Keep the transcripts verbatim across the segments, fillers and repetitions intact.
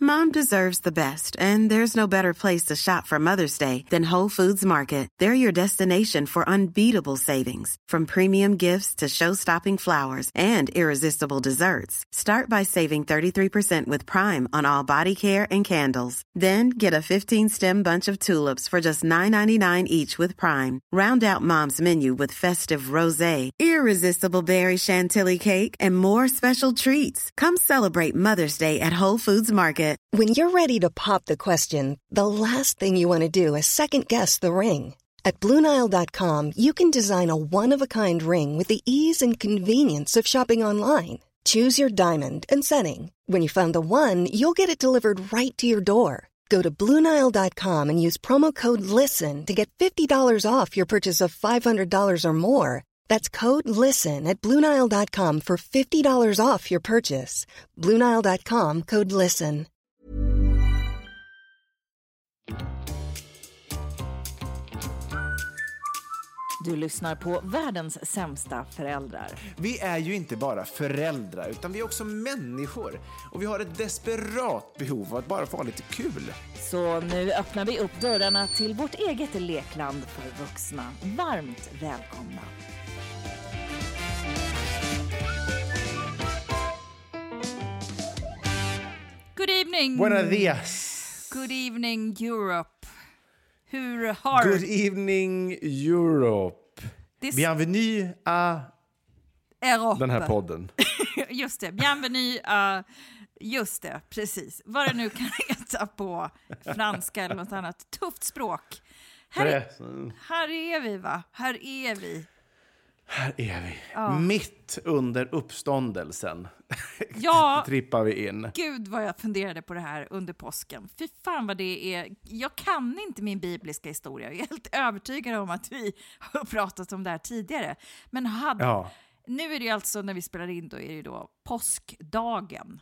Mom deserves the best, and there's no better place to shop for Mother's Day than Whole Foods Market. They're your destination for unbeatable savings, from premium gifts to show-stopping flowers and irresistible desserts. Start by saving thirty-three percent with Prime on all body care and candles. Then get a fifteen-stem bunch of tulips for just nine ninety-nine each with Prime. Round out Mom's menu with festive rosé, irresistible berry chantilly cake, and more special treats. Come celebrate Mother's Day at Whole Foods Market. When you're ready to pop the question, the last thing you want to do is second-guess the ring. At Blue Nile dot com, you can design a one-of-a-kind ring with the ease and convenience of shopping online. Choose your diamond and setting. When you find the one, you'll get it delivered right to your door. Go to Blue Nile dot com and use promo code LISTEN to get fifty dollars off your purchase of five hundred dollars or more. That's code LISTEN at Blue Nile dot com for fifty dollars off your purchase. Blue Nile dot com, code LISTEN. Du lyssnar på världens sämsta föräldrar. Vi är ju inte bara föräldrar, utan vi är också människor. Och vi har ett desperat behov av att bara få ha lite kul. Så nu öppnar vi upp dörrarna till vårt eget lekland för vuxna. Varmt välkomna. Good evening. Buenos días. Good evening Europe. Hur har Good evening Europe. This... Bienvenue à Europe. Den här podden. Just det, bienvenue à... Just det, precis. Vad det nu kan heta på franska eller något annat. Tufft språk. Här, här är vi va? Här är vi. Här är vi. Ja. Mitt under uppståndelsen. Ja, trippar vi in. Gud vad jag funderade på det här under påsken. Fy fan vad det är. Jag kan inte min bibliska historia. Jag är helt övertygad om att vi har pratat om det här tidigare. Men hade, ja. nu är det alltså, när vi spelar in då, är det ju då påskdagen.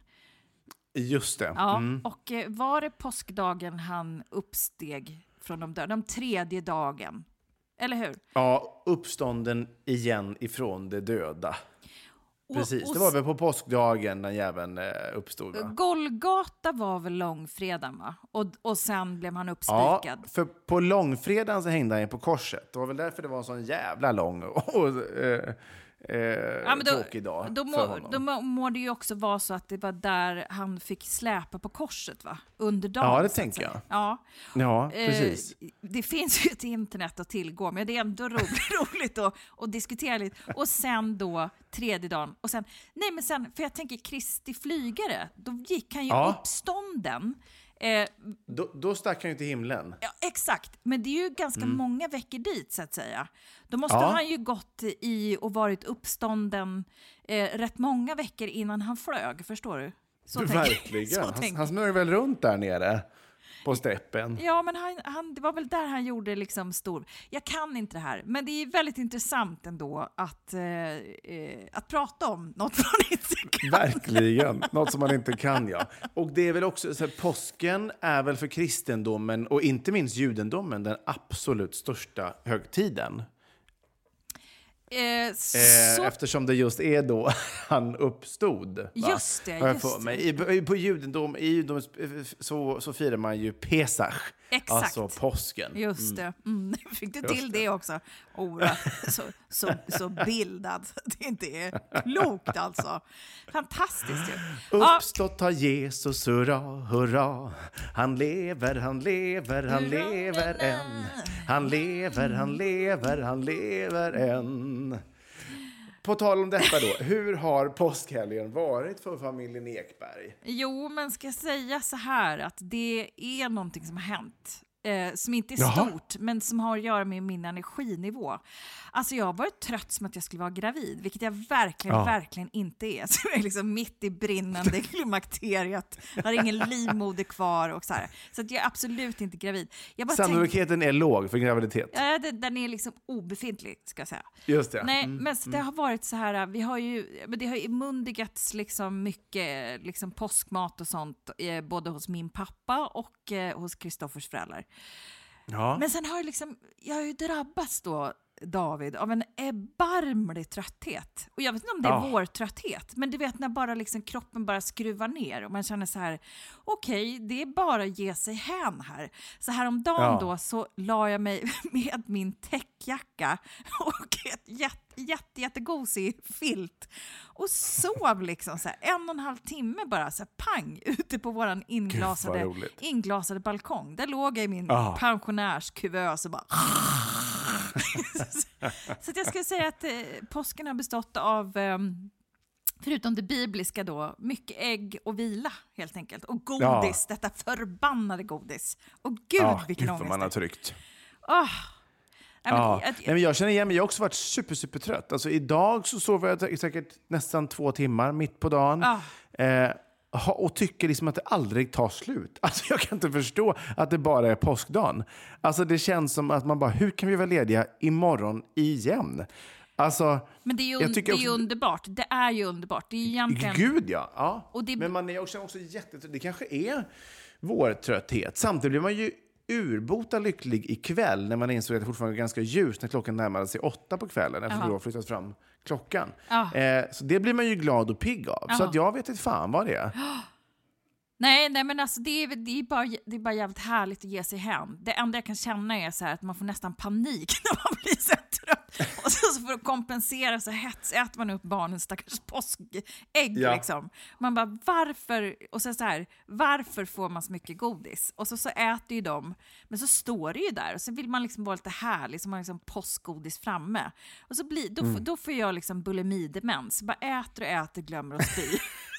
Just det. Ja, mm. och var det påskdagen han uppsteg från de döda? De tredje dagen. Eller hur? Ja, uppstånden igen ifrån de döda. Precis, och, och, det var väl på påskdagen när jäveln eh, uppstod, va? Golgata var väl långfredagen, va? Och, och sen blev han uppspikad. Ja, för på långfredagen så hängde han ju på korset. Det var väl därför det var en sån jävla lång och, och eh, eh, ja, men då, tråkig dag då, för må, honom. då må, må det ju också vara så att det var där han fick släpa på korset, va? Under dagen. Ja, det tänker jag. Ja, ja precis. Eh, det finns ju ett internet att tillgå, men det är ändå roligt, roligt att, att diskutera lite. Och sen då tredje dagen. Och sen, nej men sen, för jag tänker Kristi flygare, då gick han ju ja. uppstånden. Eh, då, då stack han ju till himlen. Ja, exakt. Men det är ju ganska mm. många veckor dit, så att säga. Då måste ja. han ju gått i och varit uppstånden eh, rätt många veckor innan han flög, förstår du? Så du tänk, verkligen. så han, tänk. han smög väl runt där nere på steppen. Ja, men han, han, det var väl där han gjorde liksom stor... Jag kan inte det här, men det är väldigt intressant ändå att, eh, eh, att prata om något man inte kan. Verkligen, något som man inte kan, ja. Och det är väl också, så här, påsken är väl för kristendomen och inte minst judendomen den absolut största högtiden. Eh, så... eh, eftersom det just är då han uppstod. Va? Just det, jag just det. I, på, på judendom, i judendom så, så firar man ju Pesach. Exakt. Alltså påsken. Just det. Mm. Fick du Just till det. det också? Ora, så, så, så bildad. Det inte är klokt alltså. Fantastiskt ju. Uppstått har Jesus, hurra, hurra. Han lever, han lever, han lever än. Han lever, han lever, han lever än. På tal om detta då, hur har påskhelgen varit för familjen Ekberg? Jo, men ska jag säga så här att det är någonting som har hänt. Eh, som inte är Jaha. stort, men som har att göra med min energinivå. Alltså jag har varit trött som att jag skulle vara gravid, vilket jag verkligen, ja. verkligen inte är. Så jag är liksom mitt i brinnande klimakteriet, har ingen livmoder kvar och så här. Så att jag är absolut inte gravid. Jag bara Sannolikheten tänk... är låg för graviditet. Ja, det, den är liksom obefintlig, ska jag säga. Just det. Nej, mm. men så det har varit så här, vi har ju, men det har ju mundigats liksom mycket liksom påskmat och sånt, eh, både hos min pappa och eh, hos Kristoffers föräldrar. Ja. Men sen har jag liksom, jag har ju drabbats då David, av en erbarmlig trötthet. Och jag vet inte om det är Ja. vår trötthet, men du vet när bara liksom kroppen bara skruvar ner och man känner så här, okej, okay, det är bara att ge sig hän här. Så här om dagen Ja. då så la jag mig med min täckjacka och ett jätte, jätte, jättegosig filt och sov liksom så här en och en halv timme bara så här pang ute på våran inglasade, Gud, vad roligt. inglasade balkong. Där låg jag i min Ah. pensionärskuvös och bara så att jag skulle säga att eh, påsken har bestått av eh, förutom det bibliska då, mycket ägg och vila helt enkelt. Och godis, ja. Detta förbannade godis. Och gud ja, vilken gud, ångest. man har tryckt. Oh. Nej, men, ja. jag, Nej, men jag känner igen mig, jag har också varit super, super trött. Alltså idag så sover jag säkert nästan två timmar mitt på dagen. Oh. Eh, och tycker liksom att det aldrig tar slut. Alltså jag kan inte förstå att det bara är påskdagen. Alltså det känns som att man bara, hur kan vi vara lediga imorgon igen? Alltså, men det är ju, un- det är också, ju underbart. Det är ju underbart. Det är ju egentligen... Gud ja. ja. Och det... Men man är också, också jättetrött. Det kanske är vår trötthet. Samtidigt blir man ju urbota lycklig ikväll när man insåg att det fortfarande är ganska ljus när klockan närmade sig åtta på kvällen eftersom det har flyttat fram klockan. Eh, så det blir man ju glad och pigg av. Aha. Så att jag vet inte fan vad det är. Nej, nej, men alltså det är, det, är bara, det är bara jävligt härligt att ge sig hem. Det enda jag kan känna är så här att man får nästan panik när man blir så trött. Och så, så för att kompensera så hetsäter man upp barnens stackars påskägg. Ja. Liksom. Man bara, varför? Och så, så här, varför får man så mycket godis? Och så, så äter ju de, men så står det ju där. Och så vill man liksom vara lite härlig, så man har liksom påskgodis framme. Och så blir, då, mm. då får jag liksom bulimidemens. Bara äter och äter, glömmer att spy.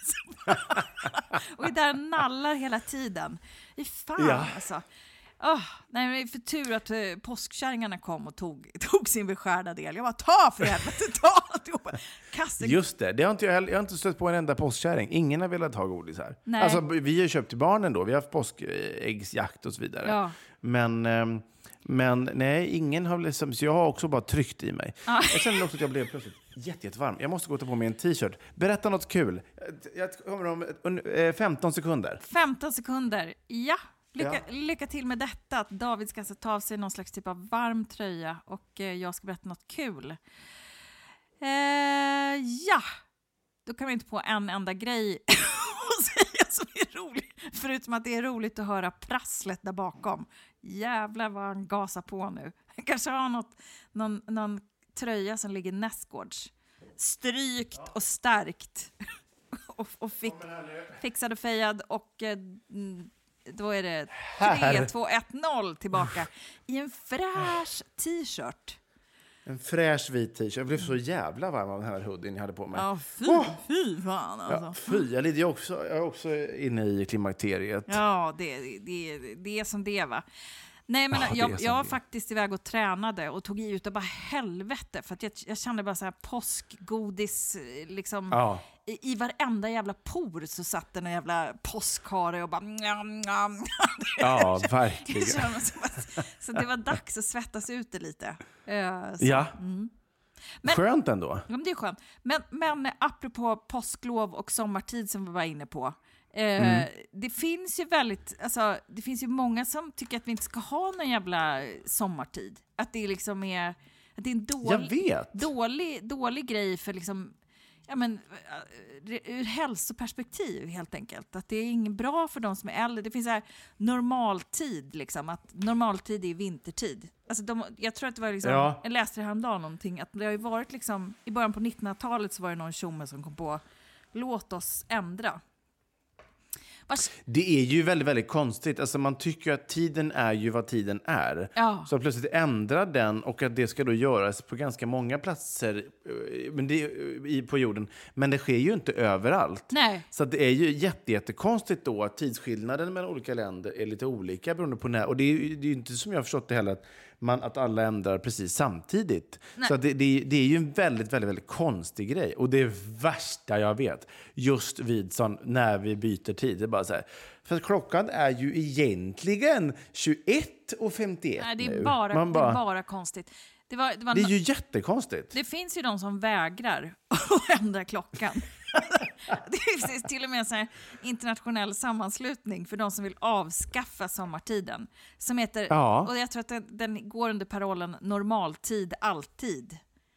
Och är där nallar hela tiden. I fan ja. Alltså. Oh, nej, men det är för tur att uh, påskkärringarna kom och tog, tog sin beskärda del. Jag bara, ta för helvete, ta alltihopa. Kasta... Just det, det har inte jag, jag har inte stött på en enda påskkärring. Ingen har velat ha godis här. Nej. Alltså, vi har köpt till barnen då, vi har haft påskäggsjakt och så vidare. Ja. Men, um, men nej, ingen har liksom, så jag har också bara tryckt i mig. Ah. Jag känner också att jag blev plötsligt jätte, jättevarm. Jag måste gå ta på mig en t-shirt. Berätta något kul. Jag kommer om femton sekunder. femton sekunder, ja. Lycka, ja. lycka till med detta. Att David ska alltså ta av sig någon slags typ av varm tröja. Och eh, jag ska berätta något kul. Eh, ja. Då kan vi inte på en enda grej att säga som är roligt. Förutom att det är roligt att höra prasslet där bakom. Jävlar vad han gasar på nu. Han kanske har något, någon, någon tröja som ligger nästgårds. Strykt ja. och stärkt. och och fick, fixad och fejad. Och... Eh, då är det tre, två, ett, noll tillbaka i en fräsch t-shirt. En fräsch vit t-shirt. Jag blev så jävla varm av den här hoodien jag hade på mig. Ja, fy, oh. fy fan alltså. Ja, fy, jag är också, jag är också inne i klimakteriet. Ja, det, det, det är som det var. Nej, men ja, jag, jag var faktiskt iväg och tränade och tog i ut och bara helvete. För att jag, jag kände bara så här påskgodis liksom... Ja. I, I varenda jävla por så satt en jävla påskhare och bara... Njam, njam. Ja, verkligen. så, så det var dags att svettas ut det lite. Uh, så, ja. Mm. Men, skönt ändå. Ja, det är skönt. Men, men apropå påsklov och sommartid som vi var inne på. Uh, mm. Det finns ju väldigt... Alltså, det finns ju många som tycker att vi inte ska ha någon jävla sommartid. Att det liksom är... Att det är en dålig, dålig, dålig grej för liksom... Ja, men, ur hälsoperspektiv helt enkelt. Att det är inget bra för de som är äldre. Det finns så här normaltid, liksom, att normaltid är vintertid. Alltså de, jag tror att det var liksom, ja. jag läste det häromdagen någonting, att det har ju varit liksom, i början på nittonhundratalet så var det någon tjomme som kom på, låt oss ändra. Vars... Det är ju väldigt, väldigt konstigt. Alltså man tycker att tiden är ju vad tiden är. Ja. Så att plötsligt ändra den och att det ska då göras på ganska många platser men det, i, på jorden. Men det sker ju inte överallt. Nej. Så att det är ju jätte, jättekonstigt då att tidsskillnaden mellan olika länder är lite olika beroende på när. Och det är ju det är inte som jag har förstått det heller att, man, att alla ändrar precis samtidigt. Nej. Så att det, det, det är ju en väldigt, väldigt, väldigt konstig grej. Och det är värsta jag vet. Just vid sån, när vi byter tid. Det är bara så här. För klockan är ju egentligen tjugoett och femtioett. Nej, det är nu. bara, Man bara, det är bara konstigt. Det, var, det, var det är no- ju jättekonstigt. Det finns ju de som vägrar att ändra klockan. Det finns till och med en sån här internationell sammanslutning för de som vill avskaffa sommartiden. Som heter, ja. och jag tror att den, den går under parollen normaltid alltid.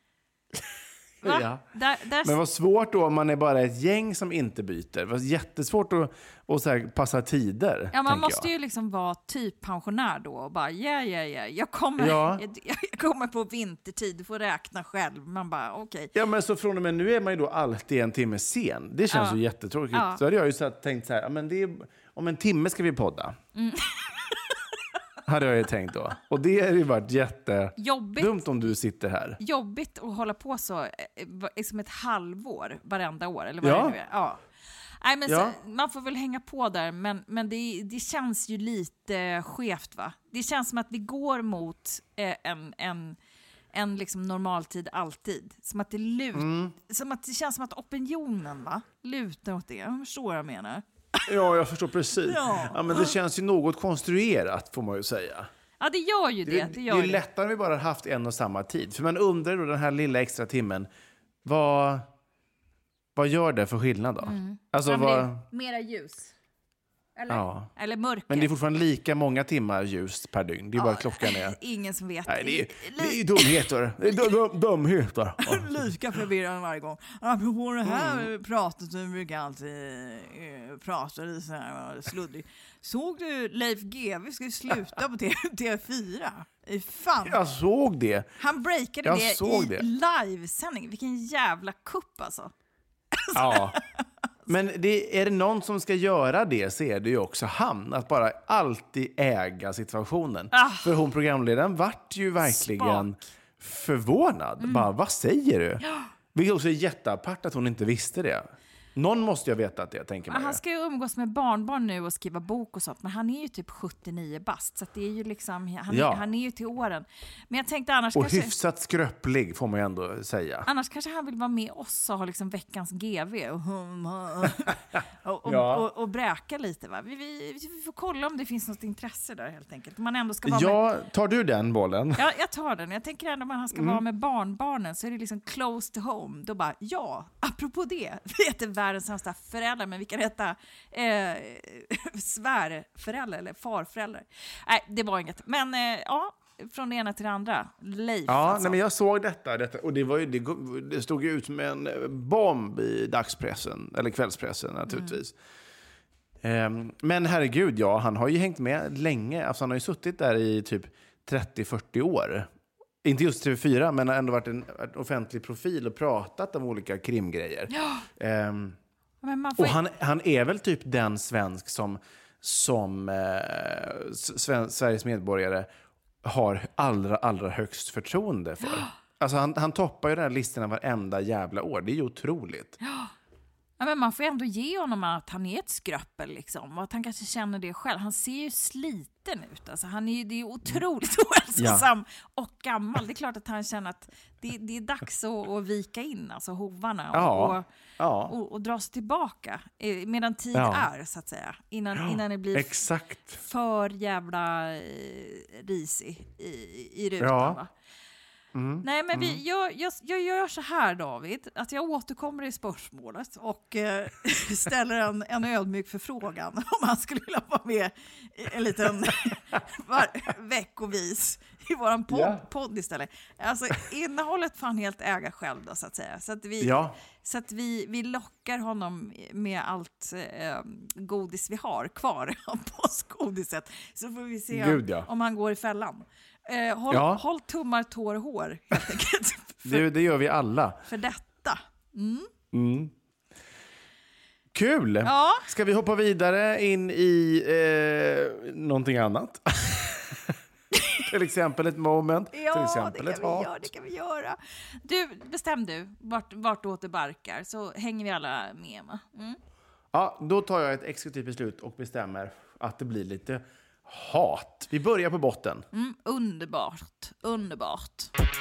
Ja. Där, där... Men vad svårt då om man är bara ett gäng som inte byter. Det var jättesvårt att, att så här passa tider. Ja, man måste jag. ju liksom vara typ pensionär då och bara ja, ja, ja, jag kommer, ja. jag, jag kommer på vintertid, du får räkna själv. Man bara okej. Okay. Ja, men så från och med nu är man ju då alltid en timme sen. Det känns ja. ju jättetråkigt. Ja. Så hade jag ju så tänkt så här, men det är, om en timme ska vi podda. Mm. Hade jag ju tänkt då. Och det hade ju varit jättedumt om du sitter här. Jobbigt att hålla på så som ett halvår varenda år. Eller vad ja. det nu är. Ja. Nej, men ja. så, man får väl hänga på där, men, men det, det känns ju lite skevt, va? Det känns som att vi går mot eh, en, en, en liksom normaltid alltid. Som att, det lut, mm. som att det känns som att opinionen, va? Lutar åt det. Jag förstår vad jag menar. Ja, jag förstår precis. Ja. Ja, men det känns ju något konstruerat, får man ju säga. Ja, det gör ju det. Det, det, gör det är det. lättare om vi bara haft en och samma tid. För man undrar då den här lilla extra timmen, vad, vad gör det för skillnad då? Mm. Alltså, ja, vad... Mera ljus. Eller, ja. eller mörker. Men det är fortfarande lika många timmar ljus per dygn. Det är ja, bara klockan är... Ingen som vet. Nej, det är, det är dumheter. Det är dum, dumheter. Lika förvirrande varje gång. Apropå det här mm. pratet som vi brukar alltid äh, prata lite så här sluddigt. Såg du Leif G W ska ju sluta på T V fyra? I fan. Jag såg det. Han breakade Jag det såg i det. livesändning. Vilken jävla kupp alltså. Ja. Men det, är det någon som ska göra det så är det ju också han. Att bara alltid äga situationen. Ah. För hon programledaren vart ju verkligen Spak. förvånad. Mm. Bara, vad säger du? Ja. Vilket också är jätteapart att hon inte visste det. Någon måste ju veta att det, tänker man. Han ska ju umgås med barnbarn nu och skriva bok och sånt. Men han är ju typ sjuttionio bast. Så att det är ju liksom, han, ja. han är ju till åren. Men jag tänkte annars och kanske... hyfsat skröplig får man ju ändå säga. Annars kanske han vill vara med oss och ha liksom veckans G V. Och, och, och, ja. och, och bräka lite, va? Vi, vi, vi får kolla om det finns något intresse där helt enkelt. Man ändå ska vara ja, med... tar du den bollen? Ja, jag tar den. Jag tänker ändå om han ska mm. vara med barnbarnen så är det liksom close to home. Då bara, ja, apropå det. Vi heter världens sämsta föräldrar, men vi kan heta eh, svärföräldrar eller farföräldrar. Nej, det var inget. Men eh, ja, från det ena till det andra. Leif, ja, alltså. nej, men jag såg detta, detta och det, var ju, det, det stod ju ut som en bomb i dagspressen, eller kvällspressen naturligtvis. Mm. Um, men herregud, ja, han har ju hängt med länge. Alltså, han har ju suttit där i typ trettio fyrtio år. Inte just T V fyra, men har ändå varit en, en offentlig profil och pratat om olika krimgrejer. Ja. Um, men man får... Och han, han är väl typ den svensk som, som eh, Sven, Sveriges medborgare har allra, allra högst förtroende för. Alltså han, han toppar ju den här listorna varenda jävla år. Det är ju otroligt. Ja. Ja, men man får ändå ge honom att han är ett skröppel liksom, och att han kanske känner det själv. Han ser ju sliten ut. Alltså, han är ju, det är otroligt ohälsosam ja. och gammal. Det är klart att han känner att det, det är dags att, att vika in alltså, hovarna och, ja. och, ja. och, och dra sig tillbaka medan tid ja. är, så att säga. Innan, ja. innan det blir Exakt. för jävla eh, risig i, i rutan, ja. va? Mm, Nej, men vi, mm. jag, jag, jag gör så här, David, att jag återkommer i spörsmålet och eh, ställer en, en ödmjuk förfrågan om han skulle vilja vara med i en liten var, veckovis i våran podd, yeah. podd istället. Alltså innehållet får han helt äga själv då, så att säga. Så att vi, ja. så att vi, vi lockar honom med allt eh, godis vi har kvar av påskgodiset. Så får vi se Gud, ja. om han går i fällan. Eh, håll, ja. håll tummar, tår och hår helt enkelt. För, det, det gör vi alla. För detta. Mm. Mm. Kul! Ja. Ska vi hoppa vidare in i eh, någonting annat? Till exempel ett moment. Ja, till exempel det ett kan, vi hat. göra, det kan vi göra. Du, bestäm du vart, vart du återbarkar, så hänger vi alla med. Mm. Ja, då tar jag ett exekutivt beslut och bestämmer att det blir lite hat. Vi börjar på botten. Mm, underbart, underbart.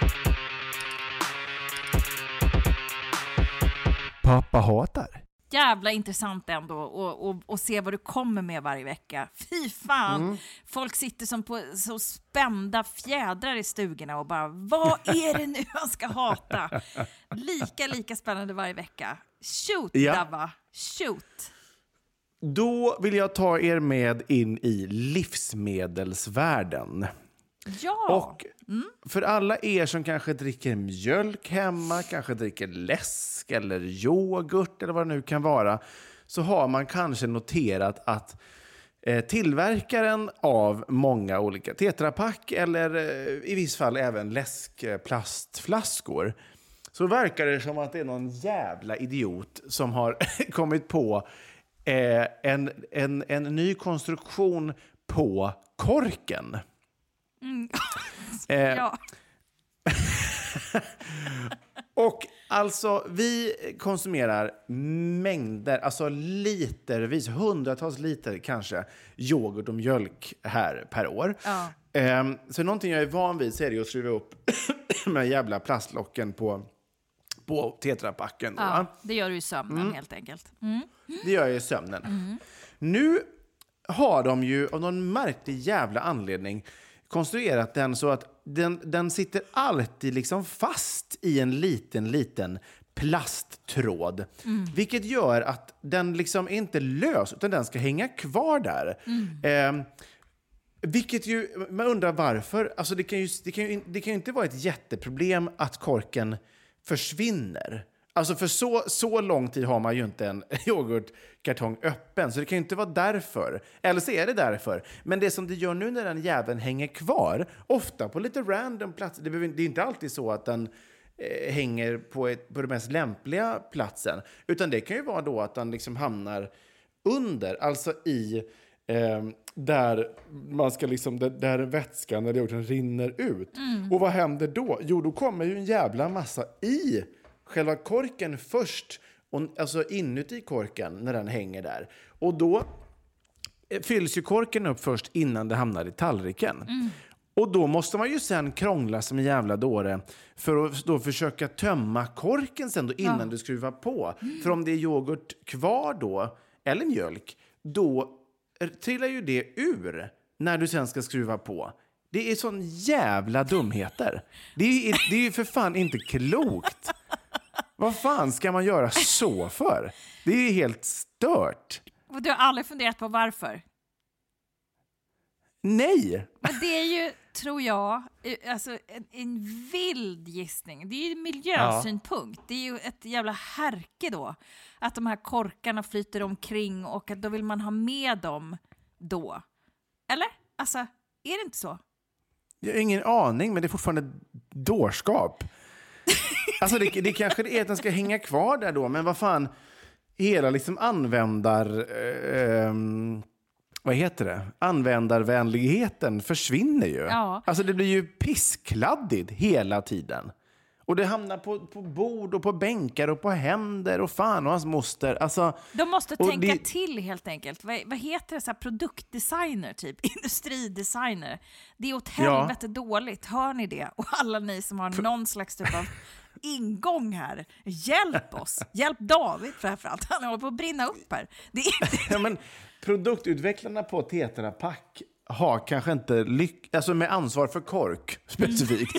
Pappa hatar. Jävla intressant ändå och, och, och se vad du kommer med varje vecka. Fy fan! Mm. Folk sitter som på så spända fjädrar i stugorna och bara, vad är det nu han ska hata? Lika, lika spännande varje vecka. Shoot, Ja. Dava. Shoot. Då vill jag ta er med in i livsmedelsvärlden. Ja. Och för alla er som kanske dricker mjölk hemma, kanske dricker läsk eller yoghurt eller vad det nu kan vara, så har man kanske noterat att eh, tillverkaren av många olika Tetra Pak eller eh, i viss fall även läskplastflaskor, så verkar det som att det är någon jävla idiot som har kommit på eh, en, en, en ny konstruktion på korken. Mm. Eh, ja. Och alltså, vi konsumerar mängder, alltså litervis, hundratals liter kanske, yoghurt och mjölk här per år. Ja. Eh, så någonting jag är van vid så är det att skruva upp de här jävla plastlocken på, på tetrapacken. Ja, det gör du i sömnen mm. helt enkelt. Mm. Det gör jag i sömnen. Mm. Nu har de ju av någon märklig jävla anledning konstruerat den så att den, den sitter alltid liksom fast i en liten, liten plasttråd. Mm. Vilket gör att den liksom inte lös, utan den ska hänga kvar där. Mm. Eh, vilket ju, man undrar varför. Alltså det kan ju, det kan ju, det kan ju inte vara ett jätteproblem att korken försvinner. Alltså för så, så lång tid har man ju inte en yoghurtkartong öppen. Så det kan ju inte vara därför. Eller så är det därför. Men det som det gör nu när den jäveln hänger kvar, ofta på lite random platser. Det, behöver, det är inte alltid så att den eh, hänger på, ett, på den mest lämpliga platsen. Utan det kan ju vara då att den liksom hamnar under. Alltså i eh, där man ska liksom, där, där vätskan eller yoghurten rinner ut. Mm. Och vad händer då? Jo, då kommer ju en jävla massa i själva korken först, och, alltså inuti korken när den hänger där. Och då fylls ju korken upp först innan det hamnar i tallriken. Mm. Och då måste man ju sen krångla som en jävla dåre för att då försöka tömma korken sen då innan ja. du skruvar på. Mm. För om det är yoghurt kvar då, eller mjölk, då trillar ju det ur när du sen ska skruva på. Det är sån jävla dumheter. Det är, det är ju för fan inte klokt. Vad fan ska man göra så för? Det är helt stört. Och du har aldrig funderat på varför? Nej. Men det är ju, tror jag, alltså en, en vild gissning. Det är ju miljösynpunkt. Ja. Det är ju ett jävla härke då. Att de här korkarna flyter omkring och att då vill man ha med dem då. Eller? Alltså, är det inte så? Jag har ingen aning, men det är fortfarande dårskap. Alltså det, det kanske är att den ska hänga kvar där då, men vad fan, hela liksom användar eh, vad heter det? Användarvänligheten försvinner ju. Ja. Alltså det blir ju pisskladdigt hela tiden. Och det hamnar på, på bord och på bänkar och på händer och fan och hans moster. Alltså, de måste tänka det... till helt enkelt. Vad, vad heter det? Så här produktdesigner typ. Industridesigner. Det är åt helvete ja. dåligt. Hör ni det? Och alla ni som har någon slags typ av ingång här. Hjälp oss. Hjälp David framförallt. Han håller på att brinna upp här. Det är... ja, men produktutvecklarna på Tetra Pak har kanske inte lyck... alltså med ansvar för kork specifikt.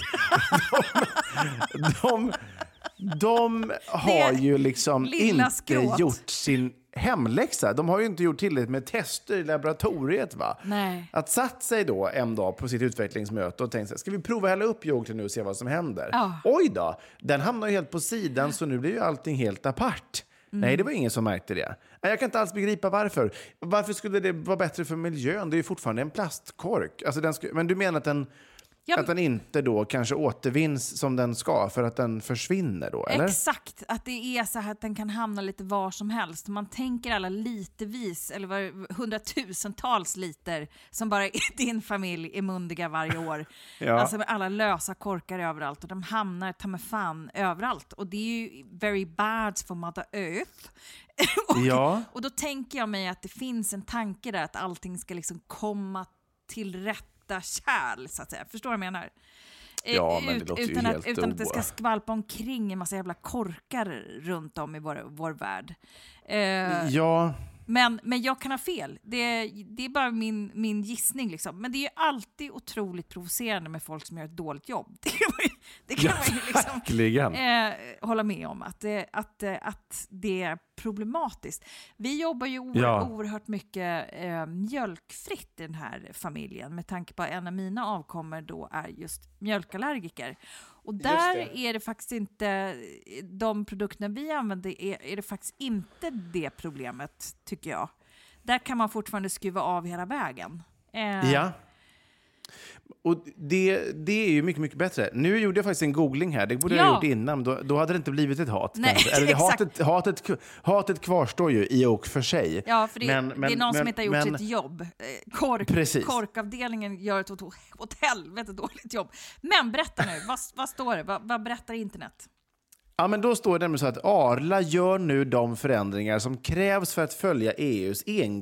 de, de, de har ju liksom inte skråt. gjort sin hemläxa. De har ju inte gjort tillräckligt med tester i laboratoriet, va? Nej. Att satt sig då en dag på sitt utvecklingsmöte och tänkt sig, ska vi prova hälla upp yoghurten nu och se vad som händer? Oh. Oj då, den hamnar ju helt på sidan så nu blir ju allting helt apart. Mm. Nej, det var ingen som märkte det. Jag kan inte alls begripa varför. Varför skulle det vara bättre för miljön? Det är ju fortfarande en plastkork. Alltså den ska, men du menar att den, ja, att den inte då kanske återvinns som den ska för att den försvinner då, eller? Exakt, att det är så här att den kan hamna lite var som helst. Man tänker alla litervis, eller var, hundratusentals liter som bara i din familj är mundiga varje år. Ja. Alltså med alla lösa korkar överallt och de hamnar ta med fan överallt. Och det är ju very bad for Mother Earth. och, ja. och då tänker jag mig att det finns en tanke där att allting ska liksom komma till rätta kärl, så att säga. Förstår du vad jag menar? Ja, men det låter utan ju att, helt utan att det ska skvalpa omkring en massa jävla korkar runt om i vår, vår värld. Uh, ja. Men, men jag kan ha fel. Det, det är bara min, min gissning. Liksom. Men det är ju alltid otroligt provocerande med folk som gör ett dåligt jobb. Det kan man ju, det kan ja, man ju liksom, verkligen. eh, hålla med om. Att, eh, att, eh, att det är problematiskt. Vi jobbar ju oer- Ja. oerhört mycket eh, mjölkfritt i den här familjen. Med tanke på att en av mina avkommor då är just mjölkallergiker. Och där det. är det faktiskt inte, de produkterna vi använder är, är det faktiskt inte det problemet, tycker jag. Där kan man fortfarande skruva av hela vägen. Eh. Ja. Och det, det är ju mycket, mycket bättre. Nu gjorde jag faktiskt en googling här. Det borde ja. jag ha gjort innan. Då, då hade det inte blivit ett hat. Nej, Eller, hatet, hatet, hatet kvarstår ju i och för sig. Ja, för det, men, det men, är någon men, som inte har gjort men, sitt jobb. Kork, Precis. korkavdelningen gör ett åt, åt helvete dåligt jobb. Men berätta nu, vad, vad står det? Vad, vad berättar internet? Ja, men då står det nämligen så att Arla gör nu de förändringar som krävs för att följa E U:s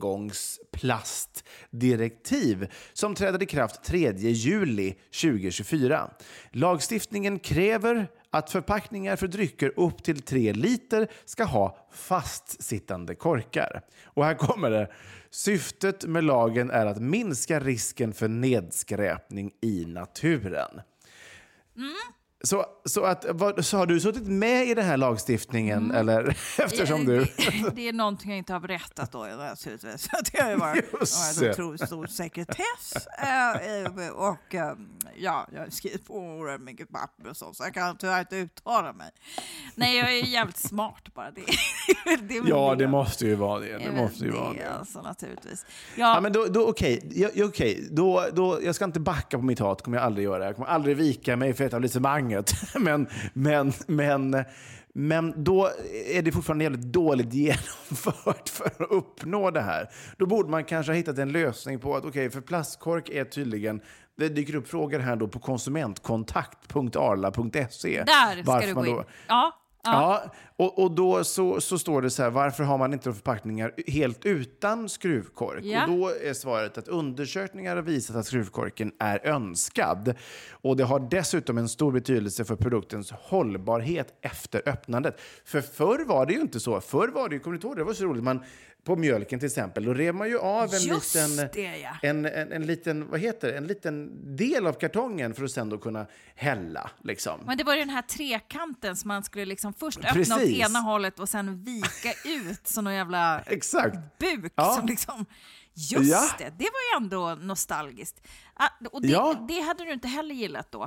engångsplastdirektiv som träder i kraft tredje juli tjugohundratjugofyra. Lagstiftningen kräver att förpackningar för drycker upp till tre liter ska ha fastsittande korkar. Och här kommer det. Syftet med lagen är att minska risken för nedskräpning i naturen. Mm. Så, så, att, vad, så har du suttit med i den här lagstiftningen? Mm. Eller, eftersom du... Det, det är någonting jag inte har berättat då. Så det har ju varit en stor, stor sekretess. Äh, och äh, ja, jag har skrivit på oerhört mycket papper och så, så jag kan tyvärr inte uttala mig. Nej, jag är jävligt smart bara. Det, det ja, det, det måste ju vara det. Det, det måste ju det, vara det. Alltså, naturligtvis. Ja, ja, men då, då okej. Okay. Ja, okay. Då, då, jag ska inte backa på mitt hat, kommer jag aldrig göra. Jag kommer aldrig vika mig för etablissemanget. Men, men, men, men då är det fortfarande jävligt dåligt genomfört för att uppnå det här. Då borde man kanske ha hittat en lösning på att okej, okay, för plastkork är tydligen, det dyker upp frågor här då på konsumentkontakt punkt arla punkt se. Där ska du gå in. Då, ja. Ja, och, och då så, så står det så här, varför har man inte förpackningar helt utan skruvkork? Ja. Och då är svaret att undersökningar har visat att skruvkorken är önskad. Och det har dessutom en stor betydelse för produktens hållbarhet efter öppnandet. För förr var det ju inte så. Förr var det ju, kommer du ihåg, det var så roligt, man på mjölken till exempel, då rev man ju av en Just liten, det, ja. en, en, en liten, vad heter det? En liten del av kartongen för att sen då kunna hälla. Liksom. Men det var ju den här trekanten som man skulle liksom först öppna Precis. åt ena hållet och sen vika ut som någon jävla Exakt. buk. Ja. Som liksom, just Ja. det, det var ju ändå nostalgiskt. Ah, och det, Ja. det hade du inte heller gillat då?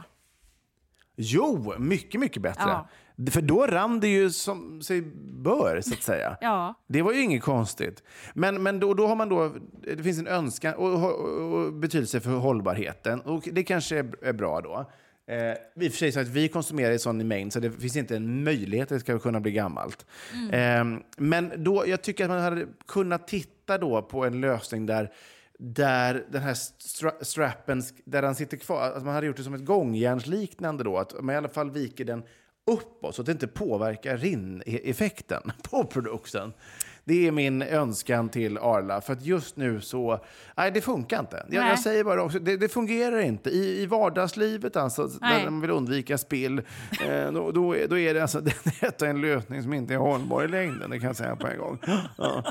Jo, mycket, mycket bättre. Ja. För då rann det ju som sig bör, så att säga. Ja. Det var ju inget konstigt. Men, men då, då har man då, det finns en önskan och, och, och betydelse för hållbarheten. Och det kanske är, är bra då. Eh, vi för sig så att vi konsumerar i sån i mängd så det finns inte en möjlighet att det ska kunna bli gammalt. Mm. Eh, men då, jag tycker att man hade kunnat titta då på en lösning där där den här stra- strappen, där den sitter kvar, att man hade gjort det som ett gångjärnsliknande då, att man i alla fall viker den uppåt så att det inte påverkar rinneffekten på produkten. Det är min önskan till Arla, för att just nu så, nej, det funkar inte. Jag, jag säger bara också, det, det fungerar inte i, i vardagslivet alltså, nej. Där man vill undvika spill. Eh, då, då, är, då är det alltså, detta är en lösning som inte är hållbar i längden, det kan jag säga på en gång. Ja.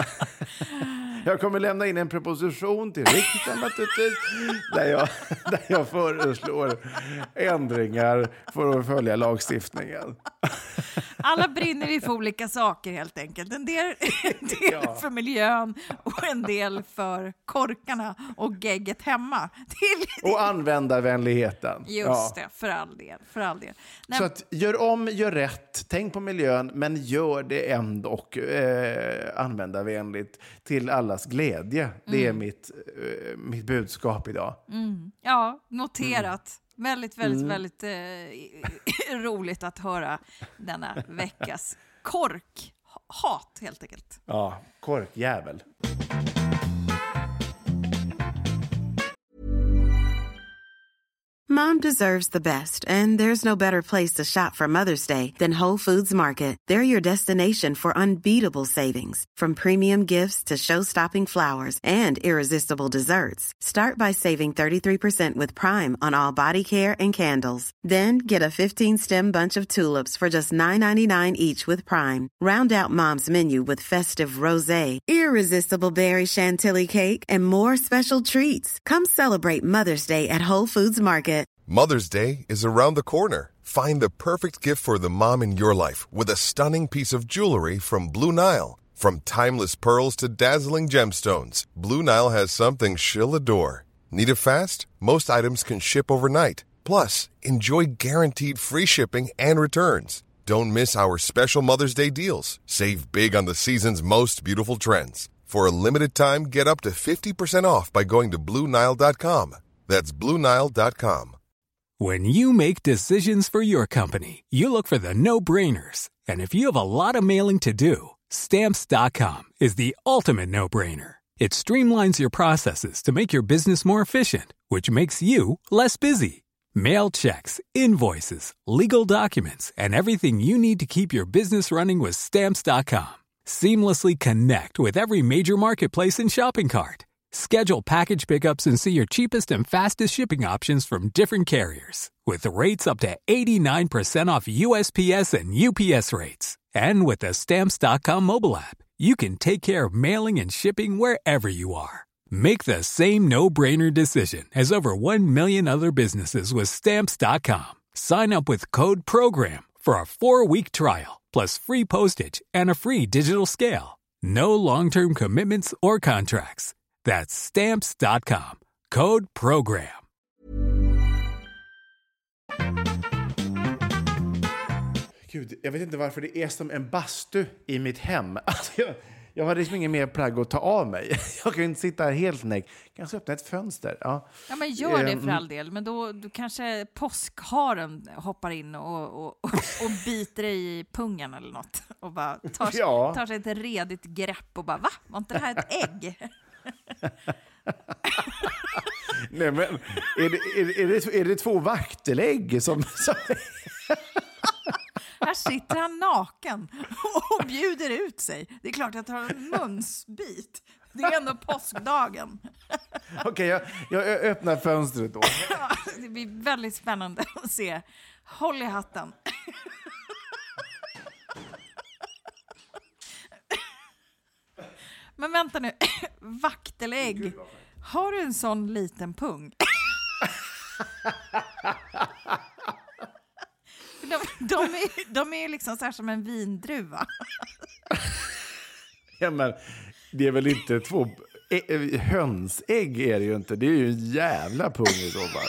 Jag kommer lämna in en proposition till riksdagen naturligtvis, där jag, där jag föreslår ändringar för att följa lagstiftningen. Alla brinner vi för olika saker helt enkelt. En del, en del ja. för miljön och en del för korkarna och gegget hemma. Till... Och användarvänligheten. Just ja. det, för all del. För all del. Så att, gör om, gör rätt, tänk på miljön, men gör det ändå eh, användarvänligt till allas glädje. Det är mm. mitt, eh, mitt budskap idag. Mm. Ja, noterat. Mm. Väldigt, väldigt, mm. väldigt eh, roligt att höra denna veckas korkhat helt enkelt. Ja, korkjävel. Mom deserves the best, and there's no better place to shop for Mother's Day than Whole Foods Market. They're your destination for unbeatable savings, from premium gifts to show-stopping flowers and irresistible desserts. Start by saving thirty-three percent with Prime on all body care and candles. Then get a fifteen-stem bunch of tulips for just nine ninety-nine each with Prime. Round out Mom's menu with festive rosé, irresistible berry chantilly cake, and more special treats. Come celebrate Mother's Day at Whole Foods Market. Mother's Day is around the corner. Find the perfect gift for the mom in your life with a stunning piece of jewelry from Blue Nile. From timeless pearls to dazzling gemstones, Blue Nile has something she'll adore. Need it fast? Most items can ship overnight. Plus, enjoy guaranteed free shipping and returns. Don't miss our special Mother's Day deals. Save big on the season's most beautiful trends. For a limited time, get up to fifty percent off by going to Blue Nile dot com. That's Blue Nile dot com. When you make decisions for your company, you look for the no-brainers. And if you have a lot of mailing to do, Stamps dot com is the ultimate no-brainer. It streamlines your processes to make your business more efficient, which makes you less busy. Mail checks, invoices, legal documents, and everything you need to keep your business running with Stamps dot com. Seamlessly connect with every major marketplace and shopping cart. Schedule package pickups and see your cheapest and fastest shipping options from different carriers. With rates up to eighty-nine percent off U S P S and U P S rates. And with the Stamps dot com mobile app, you can take care of mailing and shipping wherever you are. Make the same no-brainer decision as over one million other businesses with Stamps dot com. Sign up with code PROGRAM for a four-week trial, plus free postage and a free digital scale. No long-term commitments or contracts. That's Stamps dot com. Code PROGRAM. Gud, jag vet inte varför det är som en bastu i mitt hem. Alltså jag, jag har liksom ingen mer plagg att ta av mig. Jag kan inte sitta här helt näck. Kanske öppna ett fönster. Ja, ja men gör det för all del. Men då, då kanske påskharen hoppar in och, och, och, och biter i pungen eller något. Och bara tar, ja. tar sig ett redigt grepp och bara, va? Var inte det här ett ägg? Nej, men är det, är, är det, är det två vaktelägg som... som... Här sitter han naken och bjuder ut sig. Det är klart jag tar en munsbit. Det är ändå påskdagen. Okej, okay, jag, jag öppnar fönstret då. Ja, det blir väldigt spännande att se. Håll i hatten. Men vänta nu. Vaktelägg. Har du en sån liten pung? De, de, är, de är liksom så här som en vindruva. Ja, men det är väl inte två... Ä, hönsägg är det ju inte. Det är ju en jävla pung i så fall.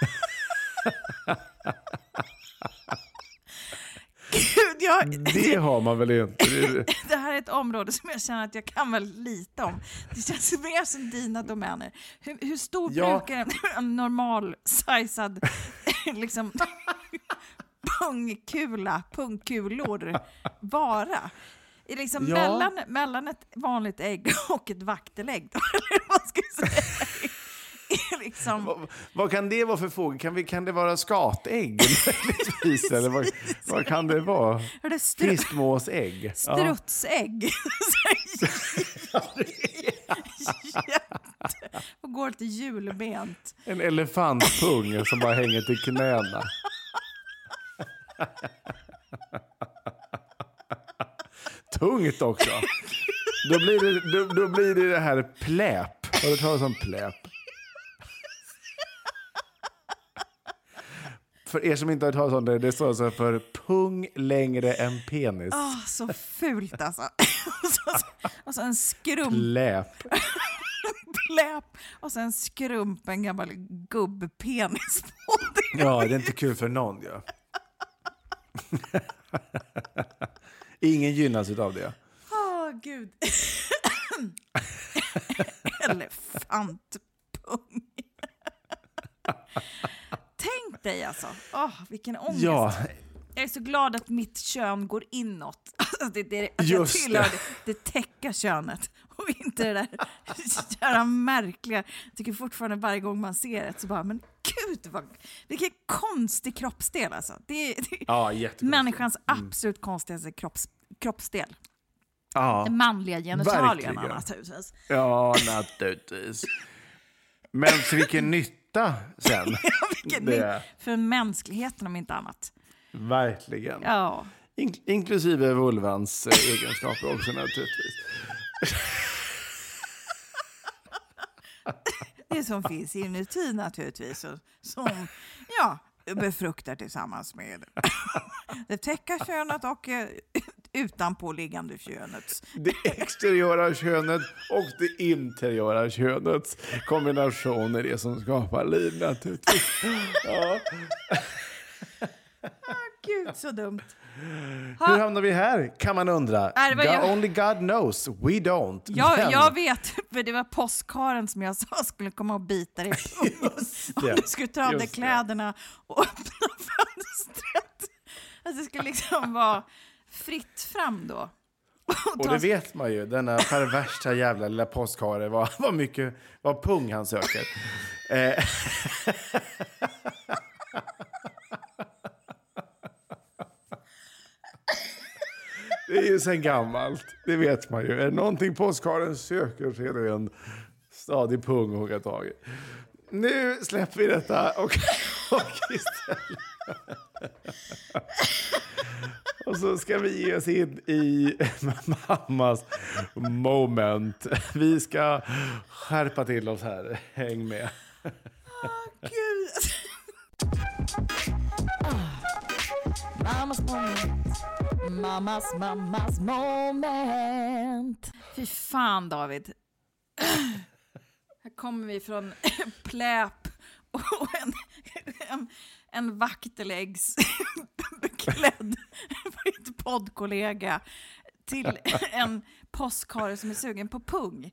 Gud, jag, det har man väl inte. Det här är ett område som jag känner att jag kan väl lite om. Det känns mer som dina domäner. Hur, hur stor ja. brukar en, en normal sizad liksom pungkula, pungkulor vara? Är liksom ja. mellan, mellan ett vanligt ägg och ett vaktelägg då? Eller vad ska jag säga? Liksom... Vad, vad kan det vara för fågel? Kan, vi, kan det vara skatägg? Eller vad, vad kan det vara? Det stru... Fiskmåsägg? Strutsägg. Jätte. Och går lite julbent. En elefantpung som bara hänger till knäna. Tungt också. Då blir det, då, då blir det det här pläp. Har du talat om pläp? För er som inte har talat om det, det står alltså för pung längre än penis. Oh, så fult alltså. och, så, och så en skrump. Pläp. Pläp. Och så en skrump, en gammal gubbpenis på det. Ja, det är inte kul för någon. Ja. Ingen gynnas av det. Åh, oh, gud. Elefantpung. Tänk dig alltså. Åh, vilken ångest. Ja. Jag är så glad att mitt kön går inåt. Alltså det, det, att jag tillhör det, det täcka könet. Och inte det där jävla märkliga. Jag tycker fortfarande varje gång man ser det så bara, men gud vad, vilken konstig kroppsdel alltså. Det är, det är Ja, jättekonstigt. människans absolut konstigaste kropps, kroppsdel. Ja, De manliga genitalierna verkligen. naturligtvis. Ja, naturligtvis. Men för vilken nytta sen? Vilken det ny- är. För mänskligheten om inte annat. Verkligen. Ja. In- inklusive vulvans eh, egenskaper också naturligtvis. Det som finns inuti naturligtvis. Och som ja, befruktar tillsammans med det täcka könet och eh, utanpåliggande könet. Det exteriöra könet och det interiöra könets kombination är det som skapar liv naturligtvis. Ja. Gud, så dumt. Hur hamnar vi här, kan man undra? Nej, det var God, jag- Only God knows, we don't. Jag, Men- jag vet, för det var påskharen som jag sa skulle komma och bita dig på. Om det. du skulle ta av dig Just det. kläderna och öppna fönstret. Att det skulle liksom vara fritt fram då. Och det vet man ju, denna perversa jävla lilla påskhare, vad, vad mycket, vad pung han söker. Eh. Det är ju sen gammalt, det vet man ju. Är det någonting påskharen söker så är det en stadig pung att hugga tag i. Nu släpper vi detta och, och istället... Och så ska vi ge oss in i mammas moment. Vi ska skärpa till oss här. Häng med. Gud. Mammas moment. Mammas, mammas moment. Fy fan, David. Här kommer vi från pläp och en, en, en vakteläggs beklädd poddkollega till en påskhare som är sugen på pung.